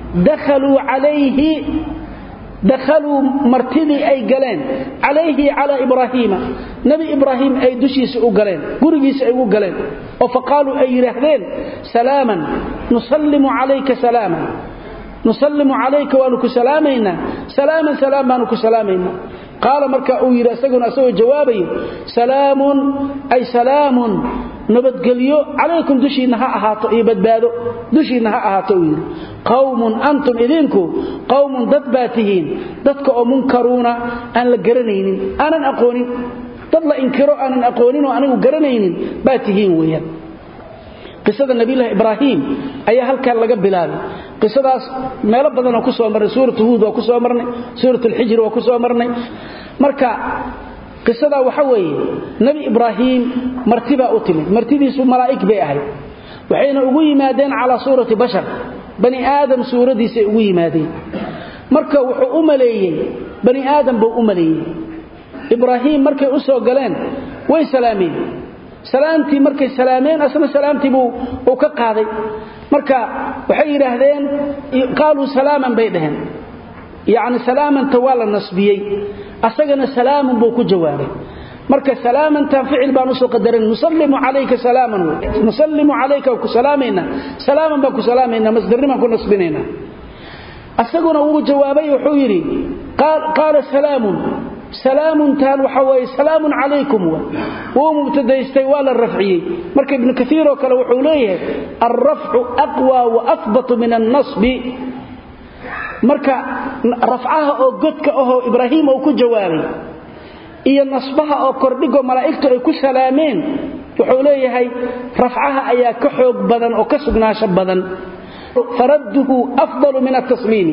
دخلوا مرتدي أي قلين عليه على إبراهيم نبي إبراهيم أي دشيس أقلين قرقيس أي أقلين فقالوا أي رهدين سلاما نسلم عليك سلاما nusallimu alayka wa nuku salaamayna salaaman salaam banuku salaamayna qaala marka uu yiri asaguna asoo jawaabayo salaamun ay salaamun nabadgeliyo alaykum dushiina ha ahaato iyo badbaado dushiina ha ahaato yiri qawmun antum idinku qawmun dadbaatihin dadka oo munkaruna aan la garanaynin aanan aqoonin dad la inkiro aanan aqoonin oo anigu garanaynin baatihin weeyaan qisada nabiga ibraahim ayaa halkan laga bilaabay qisadaas meelo badan oo ku soo maray suuratu hud oo ku soo marnay suuratu al-hijr oo ku soo marnay marka qisada waxa weeye nabi ibraahim martiba u timid martidiisu malaa'ik bay ahayd waxayna ugu yimaadeen ala suurati bashar bani aadam suuradiisa ugu yimaadeen marka wuxuu u maleeyay bani aadam buu u maleeyay ibraahim markay u soo galeen way salaameen salaamtii markay salaameen asna salaamtii buu ka qaaday marka waxay yiraahdeen qaalu salaaman bay dhaheen yaani salaaman tawala nasbiyay asagana salaaman buu ku jawaabay marka salaaman ta ficil baan u soo qadarin nusallimu alayka salaaman nusallimu alayka ku salaamayna salaaman ba ku salaamayna masdarnima ku nasbinayna asaguna uu jawaabay wuxuu yiri qaala salaamun سلام تال وحوي سلام عليكم ومبتدئ ولا الرفعي marka ibn kathir oo kale wuxuu leeyahay الرفع اقوى واثبت من النصب marka rafcaha oo godka oo ibraahim oo ku jawaabay iyo nasbaha oo kordhigo malaa'iktu ay ku salaameen wuxuu leeyahay rafcaha ayaa ka xoog badan oo ka sugnaasho badan faradduhu afdalu min at-taslim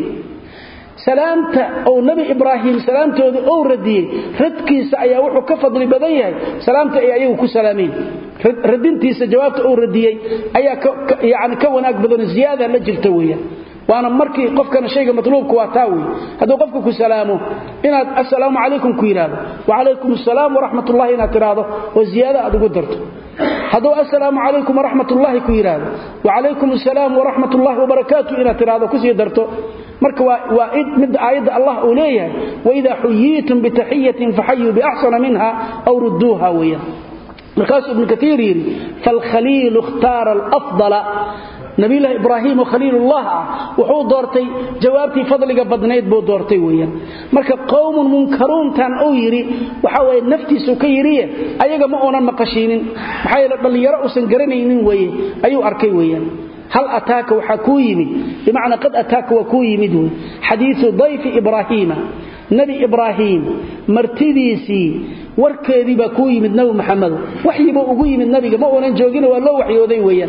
salaamta oo nabi ibraahim salaamtooda oo radiyay radkiisa ayaa wuxuu ka fadli badan yahay salaamta ay ayagu ku salaameen radintiisa jawaabta oo radiyay ayaa yaani ka wanaag badan ziyada la jirta weeyaan waana markii qofkana shayga matluubku waa taawi haduu qofku ku salaamo inaad assalaamu alaykum ku yiraahdo wa alaykum assalaam wa rahmatullahi ina tiraado oo ziyada aad ugu darto haduu assalaamu alaykum wa rahmatullahi ku yiraahdo wa alaykum assalaam wa rahmatullahi wa barakatuh ina tiraado ku sii darto marka waa mid aayada Allah uu leeyahay wa idha huyitum bi tahiyatin fahayyu bi ahsana minha aw rudduha wiya markaas ibn kathir yiri fal khalil ikhtara al afdala nabi ibraahim khalilullah wuxuu doortay jawaabtii fadliga badneed buu doortay weeyaan marka qawmun munkarun tan oo yiri waxa way naftiisu ka yiriye ayaga ma oonan maqashiinin maxay la dhalinyaro usan garanaynin weeye ayuu arkay weeyaan هل أتاك وحكويمي بمعنى قد أتاك وكويمي حديث ضيف إبراهيم نبي إبراهيم مرتديسي وركذي بكويمي النبي محمد وحي بأقويمي النبي ما أولا جوغين والله وحي وذي ويا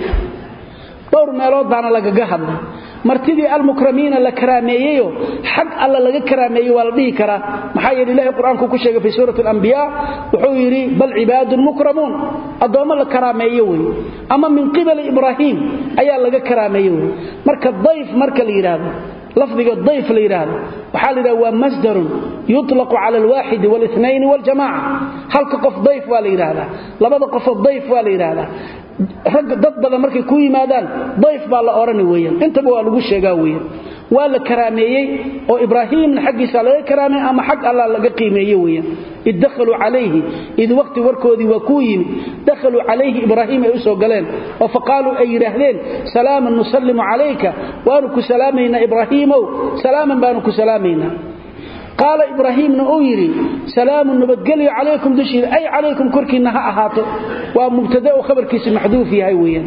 دور ميلود بانا لك قهد martidii al-mukramiina la karaameeyo xaq alla laga karaameeyo wal dhigi kara maxay ilaahay quraanku ku sheegay fi suurati al-anbiya wuxuu yiri bal ibaadun mukramun adooma la karaameeyo way ama min qibal ibraahim ayaa laga karaameeyo marka dayf marka la yiraahdo lafdiga dayf la yiraahdo waxa la yiraahdaa waa masdar yutlaqu ala al-wahid wal-ithnayn wal-jamaa halka qof dayf waa la yiraahdaa labada qof dayf waa la yiraahdaa rag dad badan markay ku yimaadaan dayf baa la oranay weeyaan intaba waa lagu sheegaa weeyaan waa la karaameeyay oo ibraahim xaqiisa laga karaamay ama xaq alla laga qiimeeyay weeyaan idkhalu alayhi id waqti warkoodi waa ku yimid dakhalu alayhi ibraahim ay soo galeen oo faqaalu ay yiraahdeen salaaman nusallimu alayka wa anku salaamayna ibraahimow salaaman baanku salaamayna قال إبراهيم نؤيري سلام نبتقلي عليكم دشير أي عليكم كركي نها أهاته ومبتدأ خبر كيس محذوف فيها ويا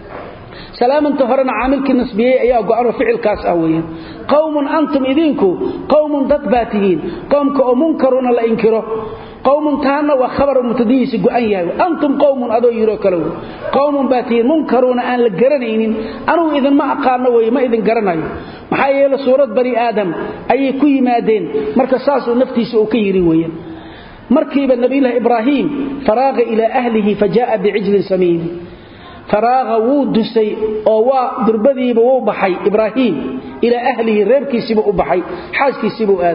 سلام انتهرنا عاملك النسبية أي أقعر فعل كاس أويا قوم أنتم إذينكو قوم ضدباتهين قوم كأمنكرون لا إنكره قوم تهنا وخبر متديس قوانيا أنتم قوم أدو يروكلو قوم باتين منكرون أن لقرنين أنو إذن ما أقارنا وما إذن قرنايو maxay yeelay suurad bari aadam ay ku yimaadeen marka saas uu naftiisa u ka yiri weeyaan markiiba nabiga ibraahim faraaga ila ahlihi fajaa bi'ijlin samin faraaga wudusay oo waa durbadiiba uu baxay ibraahim ila ahlihi reerkiisiba u baxay xaaskiisiba aad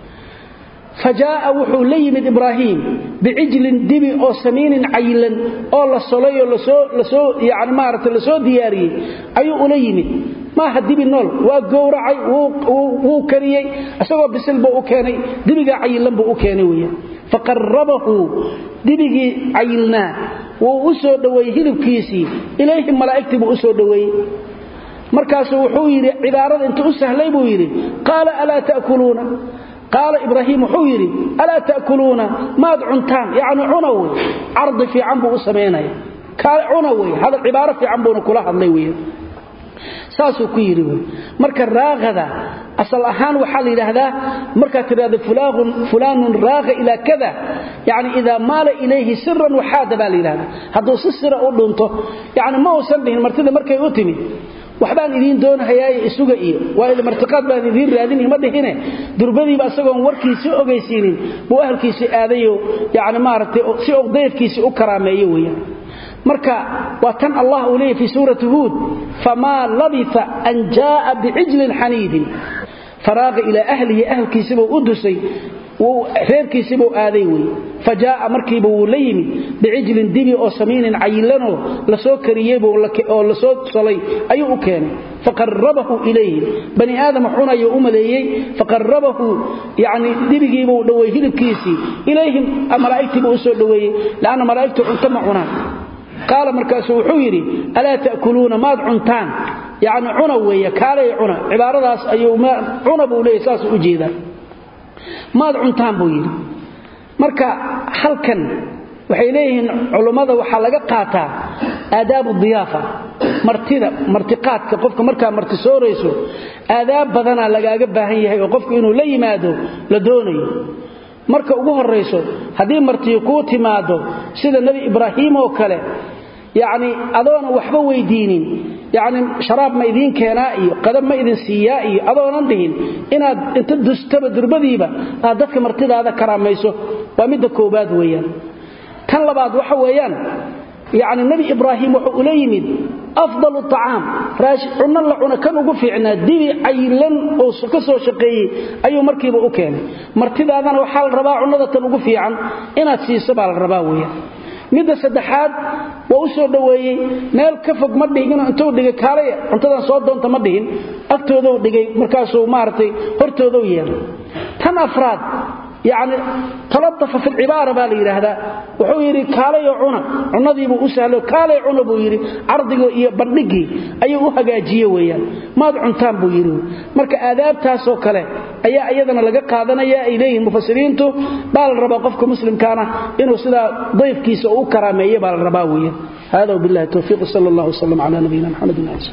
فجاء وحو ليمد إبراهيم بعجل دبي أو سمين عيلا أو لصلي لسو يعني مارت لسو دياري أي أليمد ما هدبي النول وقورعي وكريي أسوى بسلب أكاني دبي عيلا بأكاني ويا فقربه دبي عيلنا وأسو دوي هلب كيسي إليهم ملائكة بأسو دوي markaasuu wuxuu yiri cibaarada inta u sahlay buu yiri qaala ala ta'kuluna قال إبراهيم حويري ألا تأكلون ما دعنتان يعني عنوي عرض في عنبو أسميني قال عنوي هذا العبارة في عنبو نكلها الليوي ساسو كيري مركا راغذا أصل أهان وحالي لهذا مركا تراد فلان راغ إلى كذا يعني إذا مال إليه سرا وحاد بالي لهذا هذا سر أولونته يعني ما هو سنده المرتدى مركا يؤتمي waxbaan idin doonayaa isuga iyo waa ila martiqaad baan idin raadin ma dhihine durbadii ba asagoon warkiisa ogeysiinin buu ahalkiisa aadayo yaani maartay si oo deefkiisa u karaameeyo weeyaan marka waa tan Allah u leeyahay fi suurati hud fama labitha an jaa bi'ijlin hanid faraaga ila ahlihi ahalkiisa buu u dusay reerkiisa buu aaday way fajaa markiiba uu leeyimi bi'ijlin dibi oo samiinin cayilano la soo kariyay buu la soo salay ayuu u keenay faqarrabahu ilayhi bani aadam xunayo u maleeyay faqarrabahu yaani dibigiiba uu dhaway hilibkiisi ilayhim amalaa'iktii buu soo dhaweeyay laana malaa'iktu cunto ma cunaan qaala markaasuu wuxuu yiri ala ta'kuluna ma cuntaan yaani cuna weeya kaalay cuna cibaaradaas ayuu ma cuna buu leeyahay saas u jeedaa maad cuntaan buu yiri marka halkan waxay leeyihiin culimada waxa laga qaataa aadaabu dhiyaafa martiqaadka qofka marka marti sooreyso aadaab badana lagaaga baahan yahay oo qofku inuu la yimaado la doonayo marka ugu horeyso hadii marti ku timaado sida nabi ibraahim oo kale yaani adoona waxba weydiinin يعني شراب ما يدين كينا قدم ما يدين سياء أضوانا دهين إنا انت دستبه دربديبا دادك مرتدى هذا كراميسو ومد كوباد ويان تنلباد وحويان يعني النبي إبراهيم وحوليمد أفضل الطعام عنا الله عنا كان وقف عنا دي عيلان أو سكسو شقي أيو مركب أوكين مرتدى هذا وحال ربا عنا ذا تنوقف عن إنا تسيسب على الربا ويان midda saddexaad waa u soo dhaweeyay meel ka fog ma dhigin intuu dhigay kaalay cuntadan soo doonta ma dhigin agtooda uu dhigay markaas uu maartay hortooda u yeeray tan afraad يعني تلطف في العبارة بالي هذا وحو يري كالي عنا عنادي بو اسهلو كالي عنا بو يري عرضي iyo bandhigi ayuu u hagaajiye weeyaan maad cuntaan buu yiri marka aadaabtaas oo kale ayaa iyadana laga qaadanaya ay leeyihiin mufassiriintu bal raba qofka muslimkaana inuu sida dayfkiisa u karaameeyo bal raba weeyaan hada billahi tawfiq sallallahu alayhi wa sallam ala nabiyina muhammad